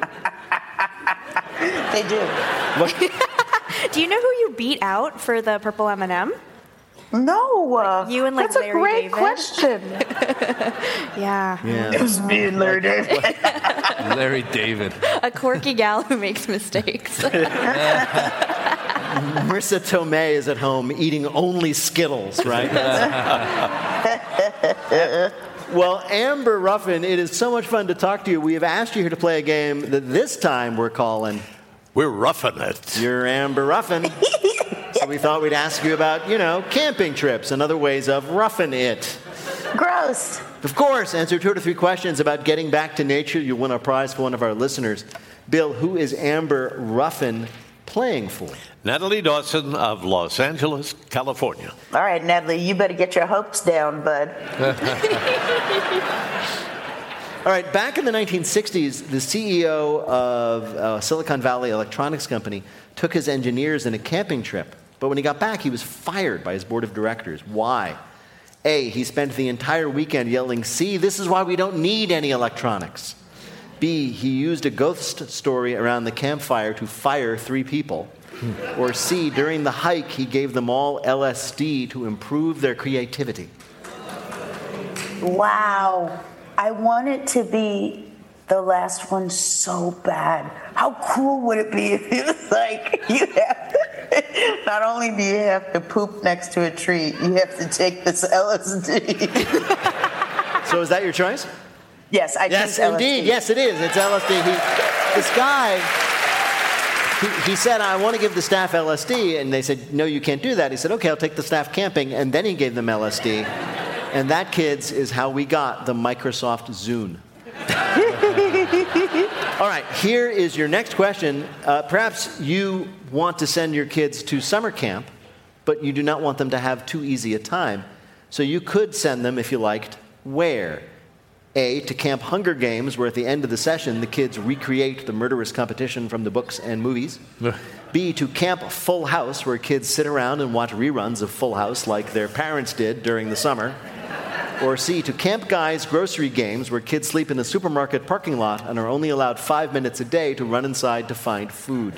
[SPEAKER 11] They do.
[SPEAKER 7] Do you know who you beat out for the purple M and M?
[SPEAKER 11] No. Uh,
[SPEAKER 7] You and like
[SPEAKER 11] that's
[SPEAKER 7] Larry
[SPEAKER 11] a great
[SPEAKER 7] David?
[SPEAKER 11] question.
[SPEAKER 7] Yeah.
[SPEAKER 3] Yeah.
[SPEAKER 11] It was me and Larry David.
[SPEAKER 5] Larry David.
[SPEAKER 7] A quirky gal who makes mistakes.
[SPEAKER 3] Marissa Tomei is at home eating only Skittles, right? Well, Amber Ruffin, it is so much fun to talk to you. We have asked you here to play a game that this time we're calling
[SPEAKER 2] We're roughing it.
[SPEAKER 3] You're Amber Ruffin. So we thought we'd ask you about, you know, camping trips and other ways of roughing it.
[SPEAKER 11] Gross.
[SPEAKER 3] Of course, answer two to three questions about getting back to nature. You'll win a prize for one of our listeners. Bill, who is Amber Ruffin playing for?
[SPEAKER 2] Natalie Dawson of Los Angeles, California.
[SPEAKER 11] All right, Natalie, you better get your hopes down, bud.
[SPEAKER 3] All right, back in the nineteen sixties, the C E O of uh, Silicon Valley Electronics Company took his engineers on a camping trip. But when he got back, he was fired by his board of directors. Why? A, he spent the entire weekend yelling, see, this is why we don't need any electronics. B, he used a ghost story around the campfire to fire three people. Or C, during the hike, he gave them all L S D to improve their creativity.
[SPEAKER 11] Wow. I want it to be the last one so bad. How cool would it be if it was like, you have not only do you have to poop next to a tree, you have to take this L S D.
[SPEAKER 3] So is that your choice?
[SPEAKER 11] Yes, I
[SPEAKER 3] Yes,
[SPEAKER 11] choose L S D.
[SPEAKER 3] indeed. Yes, it is. It's L S D. He, this guy, he, he said, I want to give the staff L S D. And they said, no, you can't do that. He said, okay, I'll take the staff camping. And then he gave them L S D. And that, kids, is how we got the Microsoft Zune. All right, here is your next question. Uh, perhaps you want to send your kids to summer camp, but you do not want them to have too easy a time. So you could send them, if you liked, where? A, to Camp Hunger Games, where at the end of the session, the kids recreate the murderous competition from the books and movies. B, to Camp Full House, where kids sit around and watch reruns of Full House like their parents did during the summer. Or C, to Camp Guy's Grocery Games, where kids sleep in a supermarket parking lot and are only allowed five minutes a day to run inside to find food.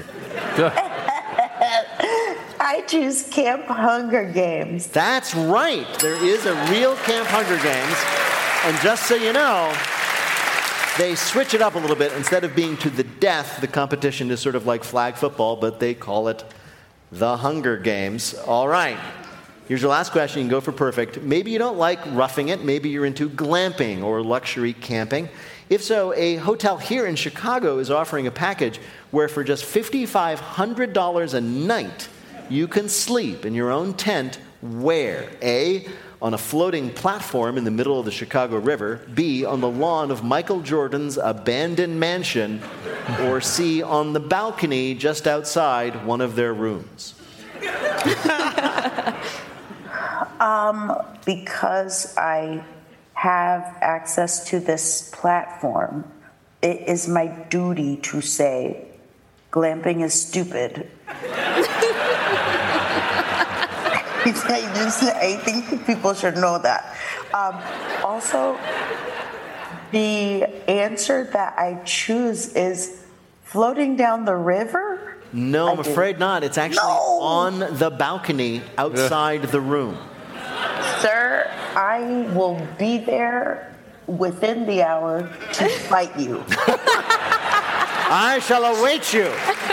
[SPEAKER 11] I choose Camp Hunger Games.
[SPEAKER 3] That's right. There is a real Camp Hunger Games. And just so you know, they switch it up a little bit. Instead of being to the death, the competition is sort of like flag football, but they call it the Hunger Games. All right. Here's your last question. You can go for perfect. Maybe you don't like roughing it. Maybe you're into glamping or luxury camping. If so, a hotel here in Chicago is offering a package where for just five thousand five hundred dollars a night, you can sleep in your own tent where? A, on a floating platform in the middle of the Chicago River. B, on the lawn of Michael Jordan's abandoned mansion. Or C, on the balcony just outside one of their rooms.
[SPEAKER 11] Um, because I have access to this platform, it is my duty to say, glamping is stupid. I, just, I think people should know that. Um, also, the answer that I choose is floating down the river?
[SPEAKER 3] No, I'm afraid not. It's actually
[SPEAKER 11] no.
[SPEAKER 3] on the balcony outside the room.
[SPEAKER 11] Sir, I will be there within the hour to fight you.
[SPEAKER 3] I shall await you.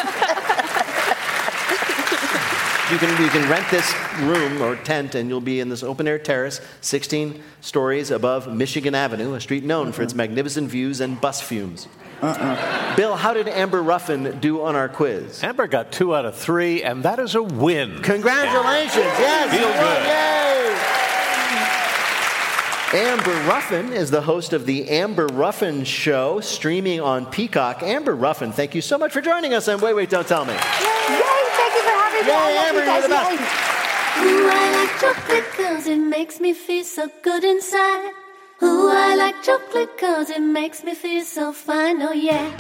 [SPEAKER 3] You can, you can rent this room or tent, and you'll be in this open-air terrace, sixteen stories above Michigan Avenue, a street known uh-uh. for its magnificent views and bus fumes. Uh-uh. Bill, how did Amber Ruffin do on our quiz?
[SPEAKER 2] Amber got two out of three, and that is a win.
[SPEAKER 3] Congratulations. Yes,
[SPEAKER 2] Feel good.
[SPEAKER 3] Yay! Amber Ruffin is the host of the Amber Ruffin Show, streaming on Peacock. Amber Ruffin, thank you so much for joining us on Wait, Wait, Don't Tell Me.
[SPEAKER 11] Yay, thank you for having me.
[SPEAKER 3] Yay, Amber, you're the best.
[SPEAKER 12] Ooh, I like chocolate cause it makes me feel so good inside. Ooh, I like chocolate cause it makes me feel so fine, oh yeah.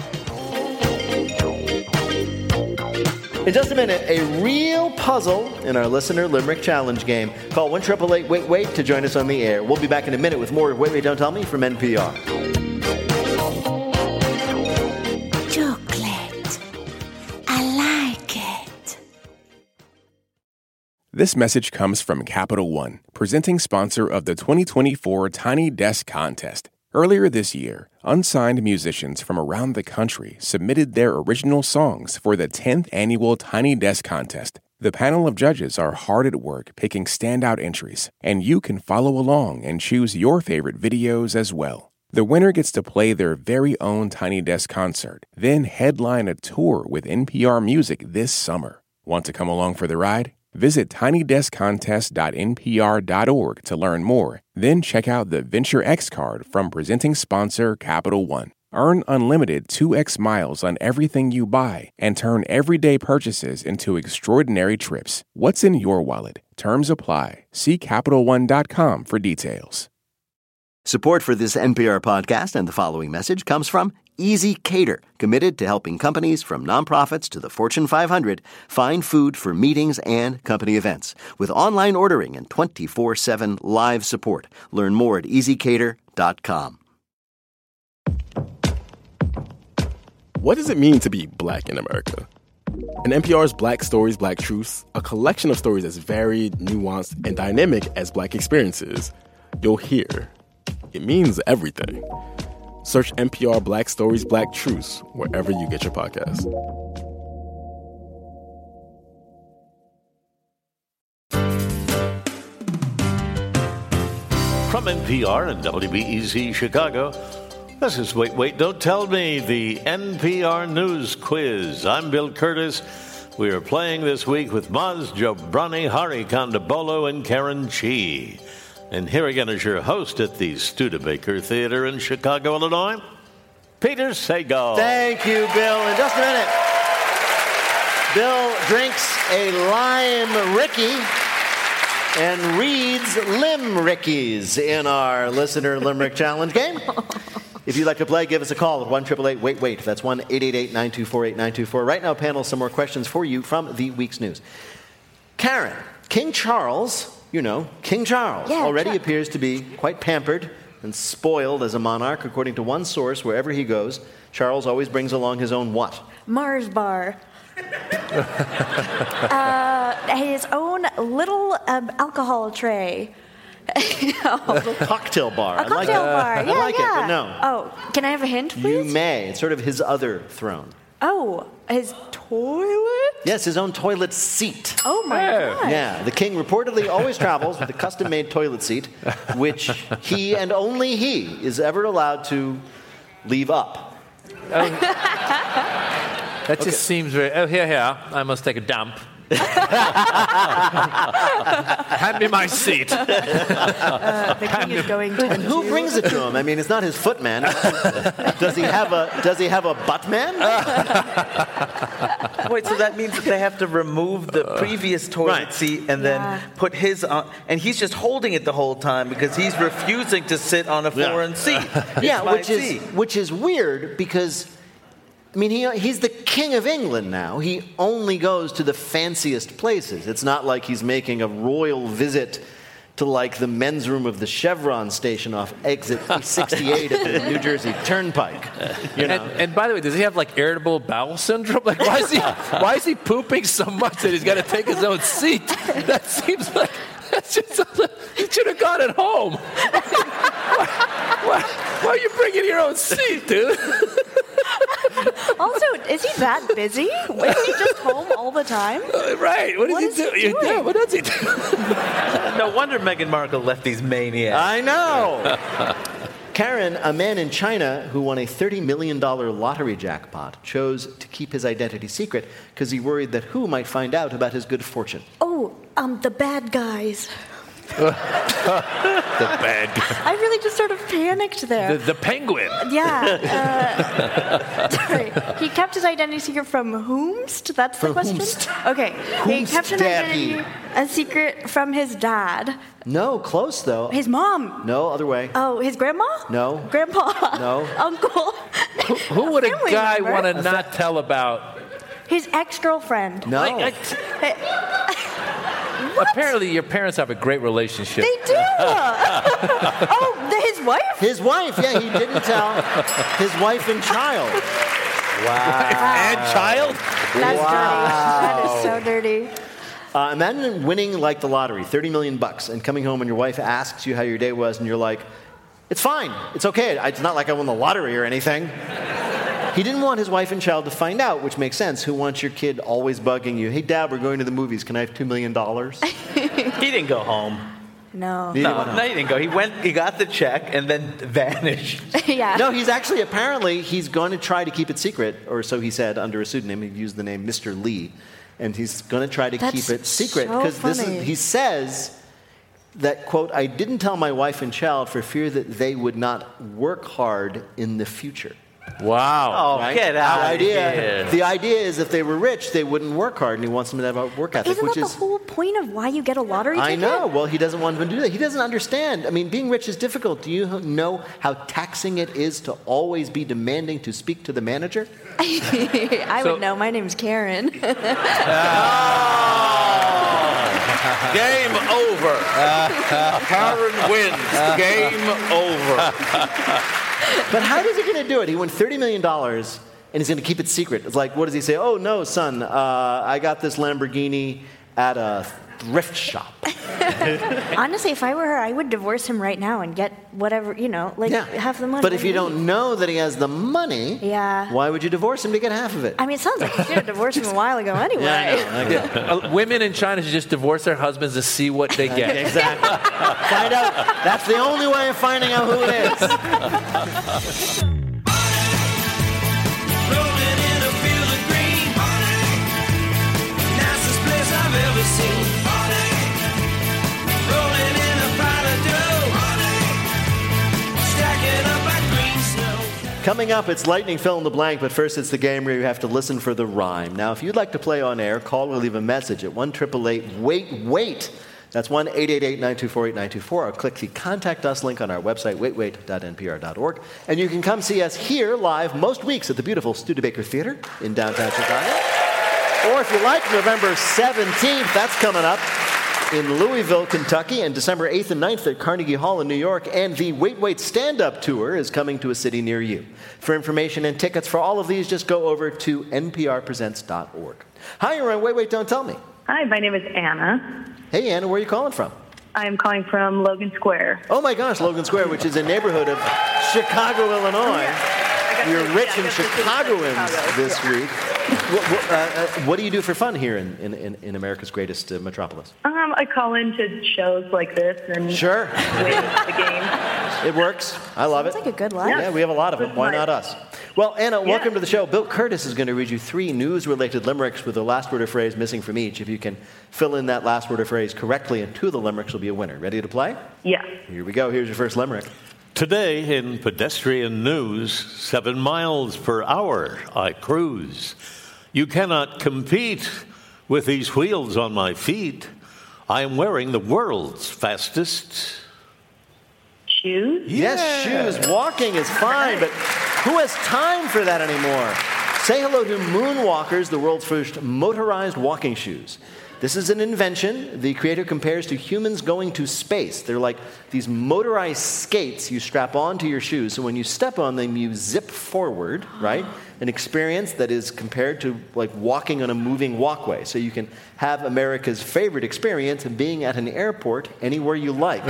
[SPEAKER 3] In just a minute, a real puzzle in our Listener Limerick Challenge game. Call one eight eight eight wait wait to join us on the air. We'll be back in a minute with more Wait, Wait, Don't Tell Me from N P R.
[SPEAKER 12] Chocolate. I like it.
[SPEAKER 1] This message comes from Capital One, presenting sponsor of the twenty twenty-four Tiny Desk Contest. Earlier this year, unsigned musicians from around the country submitted their original songs for the tenth annual Tiny Desk Contest. The panel of judges are hard at work picking standout entries, and you can follow along and choose your favorite videos as well. The winner gets to play their very own Tiny Desk concert, then headline a tour with N P R Music this summer. Want to come along for the ride? Visit tiny desk contest dot n p r dot org to learn more. Then check out the Venture X card from presenting sponsor Capital One. Earn unlimited two x miles on everything you buy and turn everyday purchases into extraordinary trips. What's in your wallet? Terms apply. See Capital One dot com for details.
[SPEAKER 3] Support for this N P R podcast and the following message comes from Easy Cater, committed to helping companies from nonprofits to the Fortune five hundred find food for meetings and company events. With online ordering and twenty-four seven live support. Learn more at easy cater dot com.
[SPEAKER 8] What does it mean to be Black in America? In N P R's Black Stories, Black Truths, a collection of stories as varied, nuanced, and dynamic as Black experiences, you'll hear it means everything. Search N P R Black Stories, Black Truths wherever you get your podcasts.
[SPEAKER 2] From N P R and W B E Z Chicago, this is Wait, Wait, Don't Tell Me, the N P R News Quiz. I'm Bill Curtis. We are playing this week with Maz Jobrani, Hari Kondabolu, and Karen Chi. And here again is your host at the Studebaker Theater in Chicago, Illinois, Peter Sagal.
[SPEAKER 3] Thank you, Bill. In just a minute, Bill drinks a lime Ricky and reads Limrickies in our Listener Limerick Challenge game. If you'd like to play, give us a call at one eight eight eight wait wait. That's one eight eight eight nine two four eight nine two four. Right now, panel, some more questions for you from the week's news. Karen, King Charles... You know, King Charles
[SPEAKER 7] yeah,
[SPEAKER 3] already
[SPEAKER 7] Char-
[SPEAKER 3] appears to be quite pampered and spoiled as a monarch. According to one source, wherever he goes, Charles always brings along his own what?
[SPEAKER 7] Mars bar. uh, his own little um, alcohol tray.
[SPEAKER 3] A cocktail bar.
[SPEAKER 7] A cocktail
[SPEAKER 3] I like
[SPEAKER 7] bar. Yeah,
[SPEAKER 3] I like
[SPEAKER 7] yeah.
[SPEAKER 3] it, but no.
[SPEAKER 7] Oh, can I have a hint, please?
[SPEAKER 3] You may. It's sort of his other throne.
[SPEAKER 7] Oh, his toilet?
[SPEAKER 3] Yes, his own toilet seat.
[SPEAKER 7] Oh, my God.
[SPEAKER 3] Yeah, the king reportedly always travels with a custom-made toilet seat, which he and only he is ever allowed to leave up.
[SPEAKER 5] Oh, that just okay. seems very... Oh, here, here. I must take a dump. Hand me my seat.
[SPEAKER 7] Uh, the king is going to.
[SPEAKER 3] And who brings it to him? I mean, it's not his footman. Does he have a Does he have a buttman?
[SPEAKER 6] Wait, so that means that they have to remove the previous toilet
[SPEAKER 3] Right.
[SPEAKER 6] seat and
[SPEAKER 7] Yeah.
[SPEAKER 6] then put his on, and he's just holding it the whole time because he's refusing to sit on a foreign seat. It's
[SPEAKER 3] Yeah,
[SPEAKER 6] my
[SPEAKER 3] which is
[SPEAKER 6] seat.
[SPEAKER 3] which is weird because, I mean, he he's the king of England now. He only goes to the fanciest places. It's not like he's making a royal visit to like the men's room of the Chevron station off exit sixty-eight at the New Jersey Turnpike. You know.
[SPEAKER 5] And, and by the way, does he have like irritable bowel syndrome? Like, why is he why is he pooping so much that he's got to take his own seat? That seems like that's just a, he should have gone at home. why, why, why are you bringing your own seat, dude?
[SPEAKER 7] Also, is he that busy? Is he just home all the time?
[SPEAKER 5] Uh, right. What,
[SPEAKER 7] What
[SPEAKER 5] is he
[SPEAKER 7] is
[SPEAKER 5] do?
[SPEAKER 7] he doing?
[SPEAKER 5] Yeah, what does he do?
[SPEAKER 6] No wonder Meghan Markle left these maniacs.
[SPEAKER 3] I know. Karen, a man in China who won a thirty million dollars lottery jackpot, chose to keep his identity secret because he worried that who might find out about his good fortune.
[SPEAKER 7] Oh, um, the bad guys.
[SPEAKER 5] The bad guy.
[SPEAKER 7] I really just sort of panicked there.
[SPEAKER 5] The, the penguin.
[SPEAKER 7] Yeah. Uh, sorry. He kept his identity secret from whomst? That's the
[SPEAKER 3] From
[SPEAKER 7] question?
[SPEAKER 3] whomst.
[SPEAKER 7] Okay. He
[SPEAKER 3] Whomst
[SPEAKER 7] kept an
[SPEAKER 3] daddy.
[SPEAKER 7] identity a secret from his dad.
[SPEAKER 3] No, close though.
[SPEAKER 7] His mom.
[SPEAKER 3] No, other way.
[SPEAKER 7] Oh, his grandma?
[SPEAKER 3] No.
[SPEAKER 7] Grandpa?
[SPEAKER 3] No.
[SPEAKER 7] Uncle?
[SPEAKER 5] Who, who would a
[SPEAKER 7] Family
[SPEAKER 5] guy
[SPEAKER 7] member.
[SPEAKER 5] want to not tell about?
[SPEAKER 7] His ex-girlfriend.
[SPEAKER 3] No.
[SPEAKER 5] Like, I- apparently, your parents have a great relationship.
[SPEAKER 7] They do. Oh, the, his wife?
[SPEAKER 3] His wife, yeah, he didn't tell. His wife and child.
[SPEAKER 5] And child?
[SPEAKER 7] That's dirty. That is so dirty.
[SPEAKER 3] Uh, imagine winning like the lottery, thirty million bucks, and coming home and your wife asks you how your day was, and you're like, "It's fine. It's okay. It's not like I won the lottery or anything." He didn't want his wife and child to find out, which makes sense. Who wants your kid always bugging you? Hey, Dad, we're going to the movies. Can I have two million dollars?
[SPEAKER 6] He didn't go home.
[SPEAKER 7] No.
[SPEAKER 6] No, no, he didn't go. He went. He got the check and then vanished.
[SPEAKER 7] Yeah.
[SPEAKER 3] No, he's actually, apparently, he's going to try to keep it secret, or so he said, under a pseudonym. He used the name Mister Lee. And he's going to try to
[SPEAKER 7] That's
[SPEAKER 3] keep it secret.
[SPEAKER 7] so
[SPEAKER 3] Because this
[SPEAKER 7] funny.
[SPEAKER 3] is, he says that, quote, I didn't tell my wife and child for fear that they would not work hard in the future.
[SPEAKER 5] Wow.
[SPEAKER 6] Oh,
[SPEAKER 3] Right?
[SPEAKER 6] get out
[SPEAKER 3] the
[SPEAKER 6] of
[SPEAKER 3] idea,
[SPEAKER 6] here.
[SPEAKER 3] The idea is if they were rich, they wouldn't work hard, and he wants them to have a work ethic,
[SPEAKER 7] Isn't
[SPEAKER 3] which
[SPEAKER 7] that
[SPEAKER 3] is...
[SPEAKER 7] the whole point of why you get a lottery
[SPEAKER 3] I
[SPEAKER 7] ticket?
[SPEAKER 3] know. Well, he doesn't want them to do that. He doesn't understand. I mean, being rich is difficult. Do you know how taxing it is to always be demanding to speak to the manager?
[SPEAKER 7] I
[SPEAKER 5] So-
[SPEAKER 7] would know. My name's Karen.
[SPEAKER 2] Game over. Karen wins. Game over.
[SPEAKER 3] But how is he going to do it? He won thirty million dollars, and he's going to keep it secret. It's like, what does he say? Oh, no, son, uh, I got this Lamborghini at a thrift shop.
[SPEAKER 7] Honestly, if I were her, I would divorce him right now and get whatever, you know, like
[SPEAKER 3] Yeah.
[SPEAKER 7] half the money.
[SPEAKER 3] But if you
[SPEAKER 7] and leave.
[SPEAKER 3] don't know that he has the money,
[SPEAKER 7] Yeah.
[SPEAKER 3] why would you divorce him to get half of it?
[SPEAKER 7] I mean, it sounds like you should have divorced him a while ago anyway.
[SPEAKER 5] Uh, women in China should just divorce their husbands to see what they get.
[SPEAKER 3] Exactly. Find out. That's the only way of finding out who it is.
[SPEAKER 13] Rolling in a field of green. Nicest place I've ever seen. Rolling in a pile of dough. Stacking up like green snow.
[SPEAKER 3] Coming up, it's lightning fill in the blank, but first it's the game where you have to listen for the rhyme. Now, if you'd like to play on air, call or leave a message at one eight eight eight wait wait. That's one eight eight eight nine two four eight nine two four, or click the Contact Us link on our website, wait wait dot n p r dot org. And you can come see us here live most weeks at the beautiful Studebaker Theater in downtown Chicago. Or if you like, November seventeenth, that's coming up in Louisville, Kentucky, and December eighth and ninth at Carnegie Hall in New York. And the Wait Wait Stand-Up Tour is coming to a city near you. For information and tickets for all of these, just go over to n p r presents dot org. Hi, you're on Wait Wait, Don't Tell Me.
[SPEAKER 14] Hi, my name is Anna.
[SPEAKER 3] Hey, Anna, where are you calling from?
[SPEAKER 14] I'm calling from Logan Square.
[SPEAKER 3] Oh my gosh, Logan Square, which is a neighborhood of Chicago, Illinois. You're rich in Chicagoans this week. What, what, uh, uh, what do you do for fun here in, in, in America's greatest uh, metropolis?
[SPEAKER 14] Um, I call into shows like this and
[SPEAKER 3] Sure.
[SPEAKER 14] win the game.
[SPEAKER 3] It works. I love
[SPEAKER 7] Sounds
[SPEAKER 3] it.
[SPEAKER 7] like a good life.
[SPEAKER 3] Yeah, we have a lot of them. Why not us? Well, Anna, welcome to the show. Bill Curtis is going to read you three news-related limericks with the last word or phrase missing from each. If you can fill in that last word or phrase correctly, and two of the limericks will be a winner. Ready to play?
[SPEAKER 14] Yeah.
[SPEAKER 3] Here we go. Here's your first limerick.
[SPEAKER 2] Today in pedestrian news, seven miles per hour I cruise. You cannot compete with these wheels on my feet. I am wearing the world's fastest
[SPEAKER 14] shoes.
[SPEAKER 3] Yes, shoes. Walking is fine, but who has time for that anymore? Say hello to Moonwalkers, the world's first motorized walking shoes. This is an invention the creator compares to humans going to space. They're like these motorized skates you strap onto your shoes, so when you step on them, you zip forward, right? An experience that is compared to like walking on a moving walkway. So you can have America's favorite experience of being at an airport anywhere you like.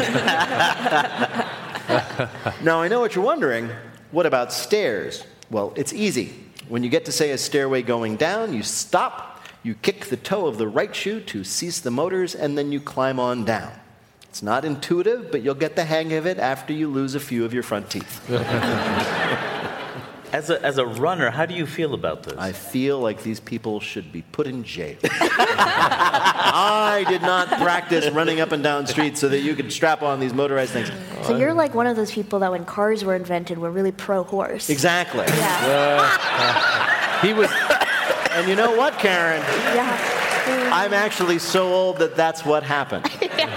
[SPEAKER 3] Now, I know what you're wondering. What about stairs? Well, it's easy. When you get to, say, a stairway going down, you stop. You kick the toe of the right shoe to cease the motors, and then you climb on down. It's not intuitive, but you'll get the hang of it after you lose a few of your front teeth.
[SPEAKER 6] As a, as a runner, how do you feel about this?
[SPEAKER 3] I feel like these people should be put in jail. I did not practice running up and down streets so that you could strap on these motorized things.
[SPEAKER 7] So you're like one of those people that when cars were invented were really pro-horse.
[SPEAKER 3] Exactly.
[SPEAKER 7] Yeah.
[SPEAKER 3] Uh, he was... And you know what, Karen?
[SPEAKER 7] Yeah.
[SPEAKER 3] I'm actually so old that that's what happened.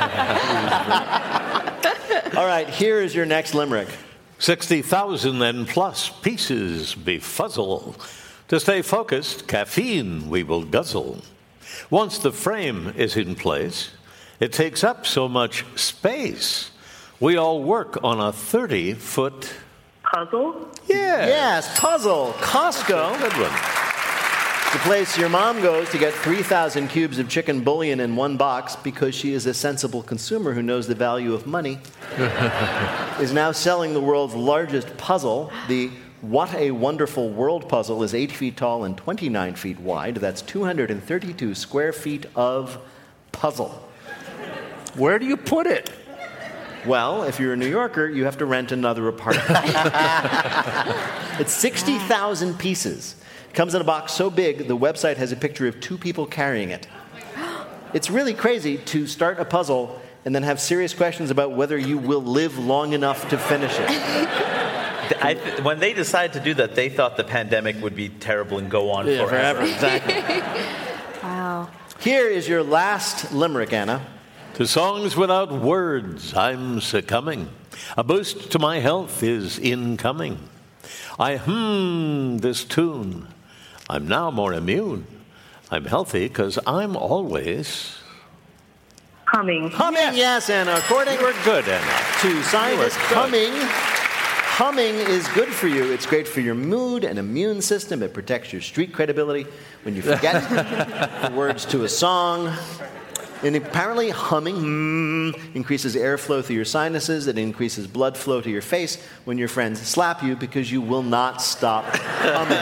[SPEAKER 3] All right, here is your next limerick.
[SPEAKER 2] sixty thousand and plus pieces befuzzle. To stay focused, caffeine we will guzzle. Once the frame is in place, it takes up so much space. We all work on a thirty-foot...
[SPEAKER 14] Puzzle?
[SPEAKER 2] Yeah.
[SPEAKER 3] Yes, puzzle. Costco.
[SPEAKER 2] Good one.
[SPEAKER 3] The place your mom goes to get three thousand cubes of chicken bouillon in one box because she is a sensible consumer who knows the value of money, is now selling the world's largest puzzle. The What a Wonderful World puzzle is eight feet tall and twenty-nine feet wide. That's two hundred thirty-two square feet of puzzle.
[SPEAKER 5] Where do you put it?
[SPEAKER 3] Well, if you're a New Yorker, you have to rent another apartment. It's sixty thousand pieces. Comes in a box so big, the website has a picture of two people carrying it. It's really crazy to start a puzzle and then have serious questions about whether you will live long enough to finish it.
[SPEAKER 6] I th- when they decided to do that, they thought the pandemic would be terrible and go on
[SPEAKER 3] Yeah,
[SPEAKER 6] forever.
[SPEAKER 3] forever, exactly.
[SPEAKER 7] Wow.
[SPEAKER 3] Here is your last limerick, Anna.
[SPEAKER 2] To songs without words, I'm succumbing. A boost to my health is incoming. I hum this tune. I'm now more immune. I'm healthy because I'm always...
[SPEAKER 14] Humming.
[SPEAKER 3] Humming, yes, Anna. According
[SPEAKER 2] We're good, Anna.
[SPEAKER 3] to scientists, humming, humming is good for you. It's great for your mood and immune system. It protects your street credibility when you forget the words to a song. And apparently humming mm, increases airflow through your sinuses. It increases blood flow to your face when your friends slap you because you will not stop humming.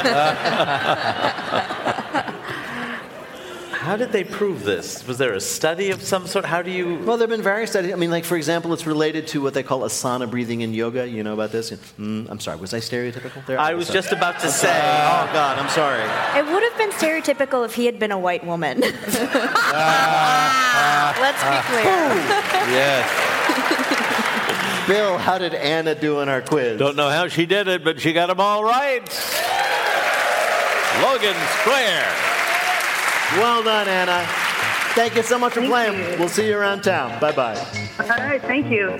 [SPEAKER 6] How did they prove this? Was there a study of some sort? How do you...
[SPEAKER 3] Well, there have been various studies. I mean, like, for example, it's related to what they call asana breathing in yoga. You know about this? Mm, I'm sorry. Was I stereotypical there?
[SPEAKER 6] I was just about to say.
[SPEAKER 3] Oh, God, I'm sorry.
[SPEAKER 7] It would have been stereotypical if he had been a white woman. Let's be clear.
[SPEAKER 5] Yes.
[SPEAKER 3] Bill, how did Anna do in our quiz?
[SPEAKER 2] Don't know how she did it, but she got them all right. Logan Square.
[SPEAKER 3] Well done, Anna. Thank you so much for
[SPEAKER 14] Thank
[SPEAKER 3] playing.
[SPEAKER 14] you.
[SPEAKER 3] We'll see you around town. Bye-bye.
[SPEAKER 14] All right, thank you.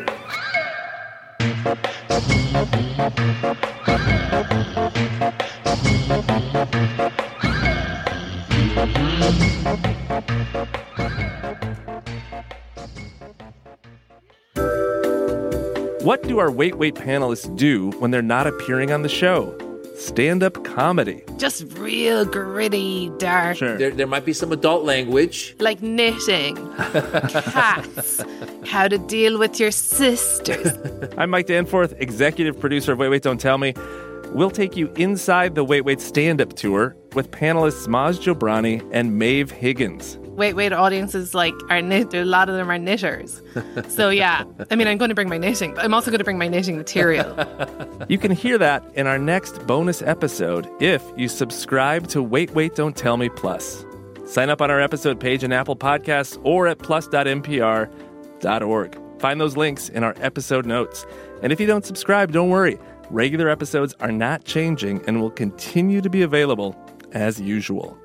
[SPEAKER 15] What do our Wait Wait panelists do when they're not appearing on the show? Stand-up comedy.
[SPEAKER 16] Just real gritty, dark.
[SPEAKER 15] Sure.
[SPEAKER 5] There, there might be some adult language.
[SPEAKER 16] Like knitting, cats, how to deal with your sisters.
[SPEAKER 15] I'm Mike Danforth, executive producer of Wait Wait Don't Tell Me. We'll take you inside the Wait Wait stand-up tour with panelists Maz Jobrani and Maeve Higgins.
[SPEAKER 16] Wait, wait, audiences like are knit. A lot of them are knitters. So yeah, I mean, I'm going to bring my knitting, but I'm also going to bring my knitting material.
[SPEAKER 15] You can hear that in our next bonus episode if you subscribe to Wait Wait Don't Tell Me Plus. Sign up on our episode page in Apple Podcasts or at plus dot n p r dot org. Find those links in our episode notes. And if you don't subscribe, don't worry. Regular episodes are not changing and will continue to be available
[SPEAKER 8] as usual.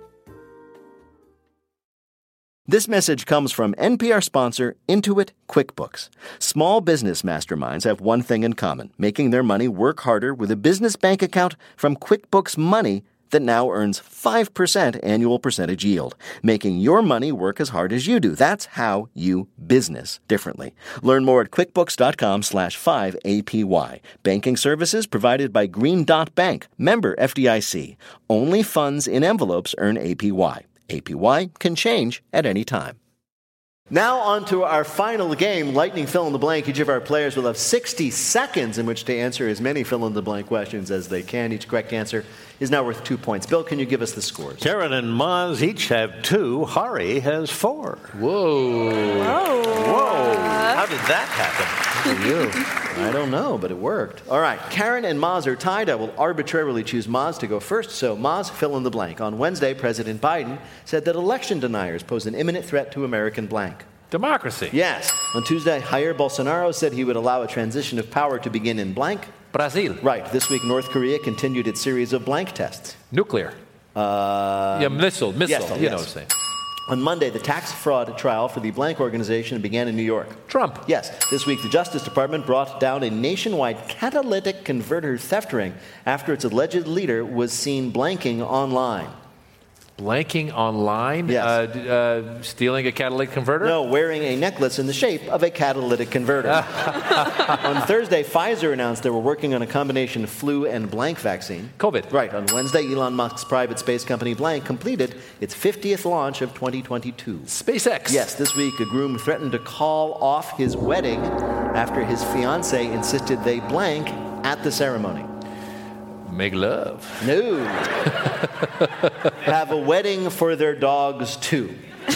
[SPEAKER 3] This message comes from N P R sponsor Intuit QuickBooks. Small business masterminds have one thing in common, making their money work harder with a business bank account from QuickBooks Money that now earns five percent annual percentage yield, making your money work as hard as you do. That's how you business differently. Learn more at quickbooks.com slash 5APY. Banking services provided by Green Dot Bank, member F D I C. Only funds in envelopes earn A P Y. A P Y can change at any time. Now on to our final game, Lightning Fill in the Blank. Each of our players will have sixty seconds in which to answer as many fill in the blank questions as they can. Each correct answer is now worth two points. Bill, can you give us the scores?
[SPEAKER 2] Karen and Maz each have two. Hari has four.
[SPEAKER 5] Whoa.
[SPEAKER 7] Whoa.
[SPEAKER 2] Whoa. How did that happen?
[SPEAKER 3] For you. I don't know, but it worked. All right, Karen and Maz are tied. I will arbitrarily choose Maz to go first. So Maz, fill in the blank. On Wednesday, President Biden said that election deniers pose an imminent threat to American blank.
[SPEAKER 5] Democracy.
[SPEAKER 3] Yes. On Tuesday, Jair Bolsonaro said he would allow a transition of power to begin in blank.
[SPEAKER 5] Brazil.
[SPEAKER 3] Right. This week, North Korea continued its series of blank tests.
[SPEAKER 5] Nuclear.
[SPEAKER 3] Uh,
[SPEAKER 5] yeah, missile. Missile.
[SPEAKER 3] yes,
[SPEAKER 5] you
[SPEAKER 3] yes.
[SPEAKER 5] know what I'm saying.
[SPEAKER 3] On Monday, the tax fraud trial for the blank organization began in New York.
[SPEAKER 5] Trump.
[SPEAKER 3] Yes. This week, the Justice Department brought down a nationwide catalytic converter theft ring after its alleged leader was seen blanking online.
[SPEAKER 5] Blanking online?
[SPEAKER 3] Yes.
[SPEAKER 5] Uh, d- uh, stealing a catalytic converter?
[SPEAKER 3] No, wearing a necklace in the shape of a catalytic converter. On Thursday, Pfizer announced they were working on a combination flu and blank vaccine.
[SPEAKER 5] COVID.
[SPEAKER 3] Right. On Wednesday, Elon Musk's private space company Blank completed its fiftieth launch of twenty twenty-two.
[SPEAKER 5] SpaceX.
[SPEAKER 3] Yes, this week a groom threatened to call off his wedding after his fiancée insisted they blank at the ceremony.
[SPEAKER 5] Make love.
[SPEAKER 3] No. Have a wedding for their dogs, too.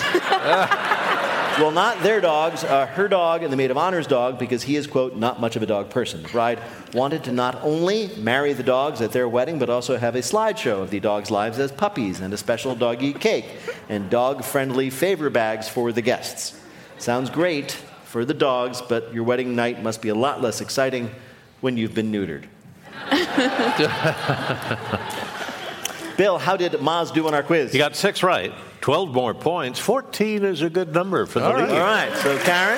[SPEAKER 3] Well, not their dogs, uh, her dog and the maid of honor's dog, because he is, quote, not much of a dog person. The bride wanted to not only marry the dogs at their wedding, but also have a slideshow of the dogs' lives as puppies and a special doggy cake and dog-friendly favor bags for the guests. Sounds great for the dogs, but your wedding night must be a lot less exciting when you've been neutered. Bill, how did Maz do on our quiz?
[SPEAKER 2] He got six right. twelve more points. fourteen is a good number for the
[SPEAKER 3] All right.
[SPEAKER 2] lead.
[SPEAKER 3] All right. So, Karen?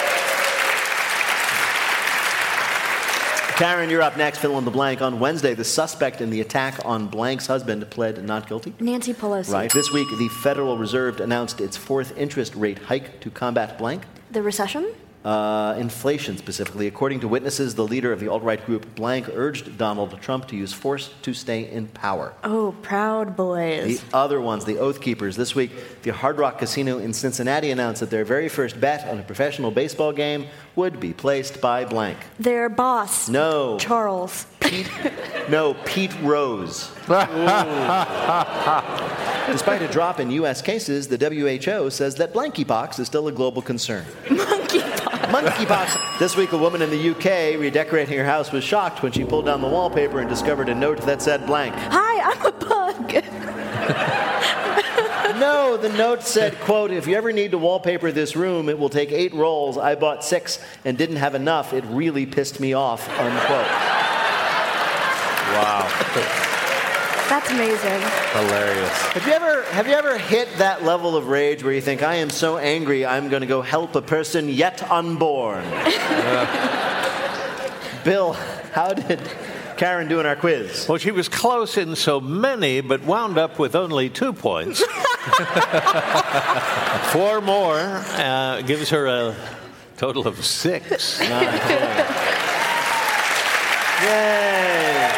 [SPEAKER 3] Karen, you're up next. Fill in the blank. On Wednesday, the suspect in the attack on Blank's husband pled not guilty.
[SPEAKER 7] Nancy Pelosi.
[SPEAKER 3] Right. This week, the Federal Reserve announced its fourth interest rate hike to combat blank.
[SPEAKER 7] The recession?
[SPEAKER 3] Uh, inflation, specifically. According to witnesses, the leader of the alt-right group Blank urged Donald Trump to use force to stay in power.
[SPEAKER 7] Oh, Proud Boys.
[SPEAKER 3] The other ones, the Oath Keepers. This week, the Hard Rock Casino in Cincinnati announced that their very first bet on a professional baseball game would be placed by blank.
[SPEAKER 7] Their boss.
[SPEAKER 3] No.
[SPEAKER 7] Charles.
[SPEAKER 3] Pete, no, Pete Rose. Despite a drop in U S cases, the W H O says that blankypox is still a global concern.
[SPEAKER 7] Monkeypox.
[SPEAKER 3] Monkeypox. This week, a woman in the U K redecorating her house was shocked when she pulled down the wallpaper and discovered a note that said blank.
[SPEAKER 7] Hi, I'm a bug.
[SPEAKER 3] No, the note said, quote, if you ever need to wallpaper this room, it will take eight rolls. I bought six and didn't have enough. It really pissed me off, unquote.
[SPEAKER 5] Wow.
[SPEAKER 7] That's amazing.
[SPEAKER 5] Hilarious.
[SPEAKER 3] Have you ever have you ever hit that level of rage where you think, I am so angry, I'm going to go help a person yet unborn? Bill, how did Karen do in our quiz?
[SPEAKER 2] Well, she was close in so many, but wound up with only two points. Four more uh, gives her a total of six.
[SPEAKER 3] Yay!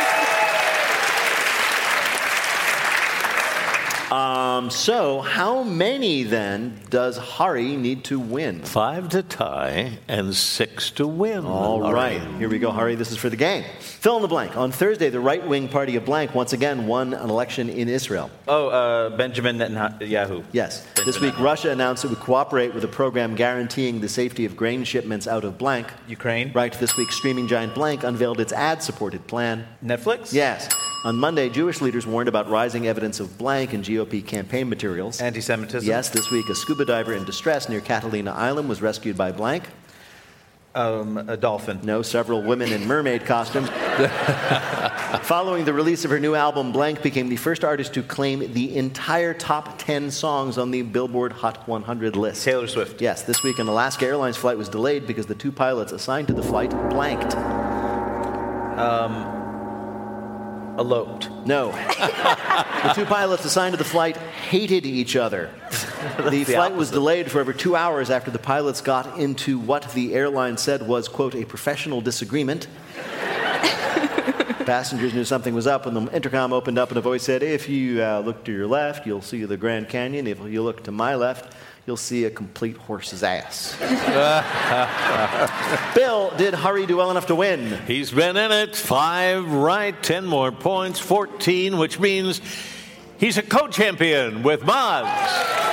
[SPEAKER 3] Um, so, how many then does Hari need to win?
[SPEAKER 2] Five to tie and six to win.
[SPEAKER 3] All right. Here we go, Hari. This is for the game. Fill in the blank. On Thursday, the right-wing party of blank once again won an election in Israel.
[SPEAKER 6] Oh, uh, Benjamin Netanyahu.
[SPEAKER 3] Yes.
[SPEAKER 6] Benjamin
[SPEAKER 3] This week,
[SPEAKER 6] Netanyahu.
[SPEAKER 3] Russia announced it would cooperate with a program guaranteeing the safety of grain shipments out of blank.
[SPEAKER 6] Ukraine.
[SPEAKER 3] Right. This week, streaming giant blank unveiled its ad-supported plan.
[SPEAKER 6] Netflix?
[SPEAKER 3] Yes. On Monday, Jewish leaders warned about rising evidence of blank in G O P campaign materials.
[SPEAKER 6] Anti-Semitism?
[SPEAKER 3] Yes, this week a scuba diver in distress near Catalina Island was rescued by blank.
[SPEAKER 6] Um, a dolphin.
[SPEAKER 3] No, several women in mermaid costumes. Following the release of her new album, Blank became the first artist to claim the entire top ten songs on the Billboard Hot one hundred list.
[SPEAKER 2] Taylor Swift.
[SPEAKER 3] Yes, this week an Alaska Airlines flight was delayed because the two pilots assigned to the flight blanked.
[SPEAKER 6] Um, eloped.
[SPEAKER 3] No. The two pilots assigned to the flight hated each other. The,
[SPEAKER 6] the
[SPEAKER 3] flight was
[SPEAKER 6] opposite.
[SPEAKER 3] delayed for over two hours after the pilots got into what the airline said was, quote, a professional disagreement. Passengers knew something was up when the intercom opened up and a voice said, if you uh, look to your left, you'll see the Grand Canyon. If you look to my left, you'll see a complete horse's ass. Bill, did Hari do well enough to win?
[SPEAKER 2] He's been in it. Five right, ten more points, fourteen, which means he's a co-champion with Maz.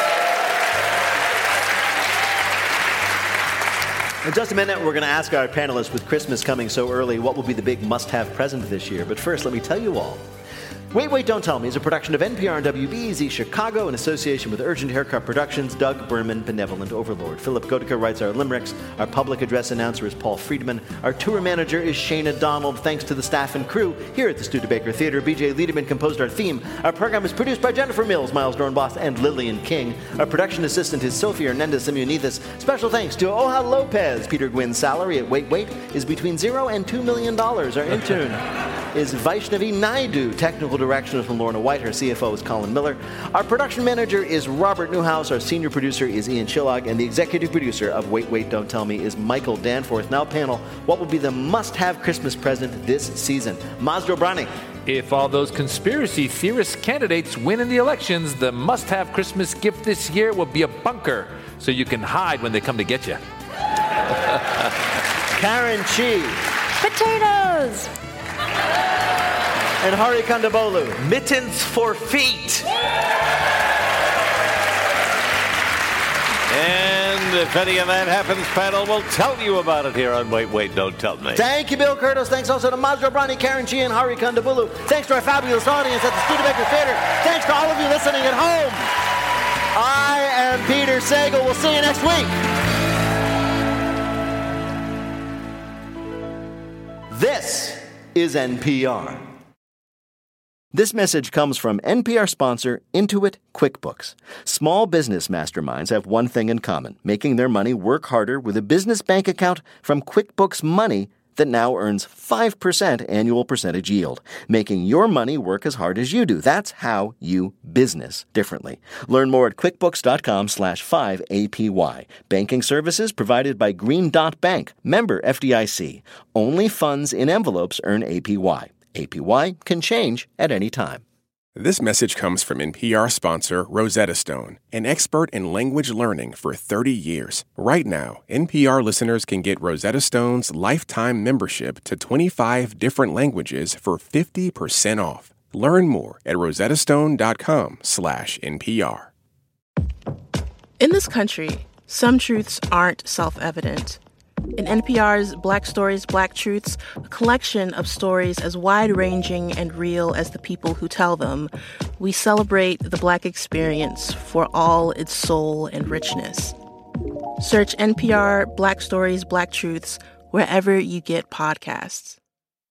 [SPEAKER 3] In just a minute, we're going to ask our panelists, with Christmas coming so early, what will be the big must-have present this year. But first, let me tell you all. Wait, Wait, Don't Tell Me is a production of N P R and W B E Z Chicago in association with Urgent Haircut Productions, Doug Berman, Benevolent Overlord. Philip Gotica writes our limericks. Our public address announcer is Paul Friedman. Our tour manager is Shayna Donald. Thanks to the staff and crew here at the Studebaker Theater. B J Liederman composed our theme. Our program is produced by Jennifer Mills, Miles Dornbos, and Lillian King. Our production assistant is Sophie Hernandez Simeonithis. Special thanks to Oja Lopez. Peter Gwynn's salary at Wait, Wait is between zero and two million dollars. Our intern is Vaishnavi Naidu. Technical direction is from Lorna White. Our C F O is Colin Miller. Our production manager is Robert Newhouse. Our senior producer is Ian Chillog. And the executive producer of Wait, Wait, Don't Tell Me is Michael Danforth. Now, panel, what will be the must-have Christmas present this season? Mazdo Brani.
[SPEAKER 5] If all those conspiracy theorist candidates win in the elections, the must-have Christmas gift this year will be a bunker so you can hide when they come to get you.
[SPEAKER 3] Karen Chi.
[SPEAKER 7] Potatoes!
[SPEAKER 3] And Hari Kondabolu.
[SPEAKER 6] Mittens for feet.
[SPEAKER 2] And if any of that happens, panel will tell you about it here on Wait, Wait, Don't Tell Me.
[SPEAKER 3] Thank you, Bill Curtis. Thanks also to Mazdo Brani, Karen Chi, and Hari Kondabolu. Thanks to our fabulous audience at the Studebaker Theater. Thanks to all of you listening at home. I am Peter Sagal. We'll see you next week. This is N P R. This message comes from N P R sponsor Intuit QuickBooks. Small business masterminds have one thing in common: making their money work harder with a business bank account from QuickBooks Money that now earns five percent annual percentage yield, making your money work as hard as you do. That's how you business differently. Learn more at quickbooks.com slash 5APY. Banking services provided by Green Dot Bank, member F D I C. Only funds in envelopes earn A P Y. A P Y can change at any time.
[SPEAKER 1] This message comes from N P R sponsor Rosetta Stone, an expert in language learning for thirty years. Right now, N P R listeners can get Rosetta Stone's lifetime membership to twenty-five different languages for fifty percent off. Learn more at rosettastone.com slash NPR.
[SPEAKER 17] In this country, some truths aren't self-evident. In N P R's Black Stories, Black Truths, a collection of stories as wide-ranging and real as the people who tell them, we celebrate the Black experience for all its soul and richness. Search N P R Black Stories, Black Truths wherever you get podcasts.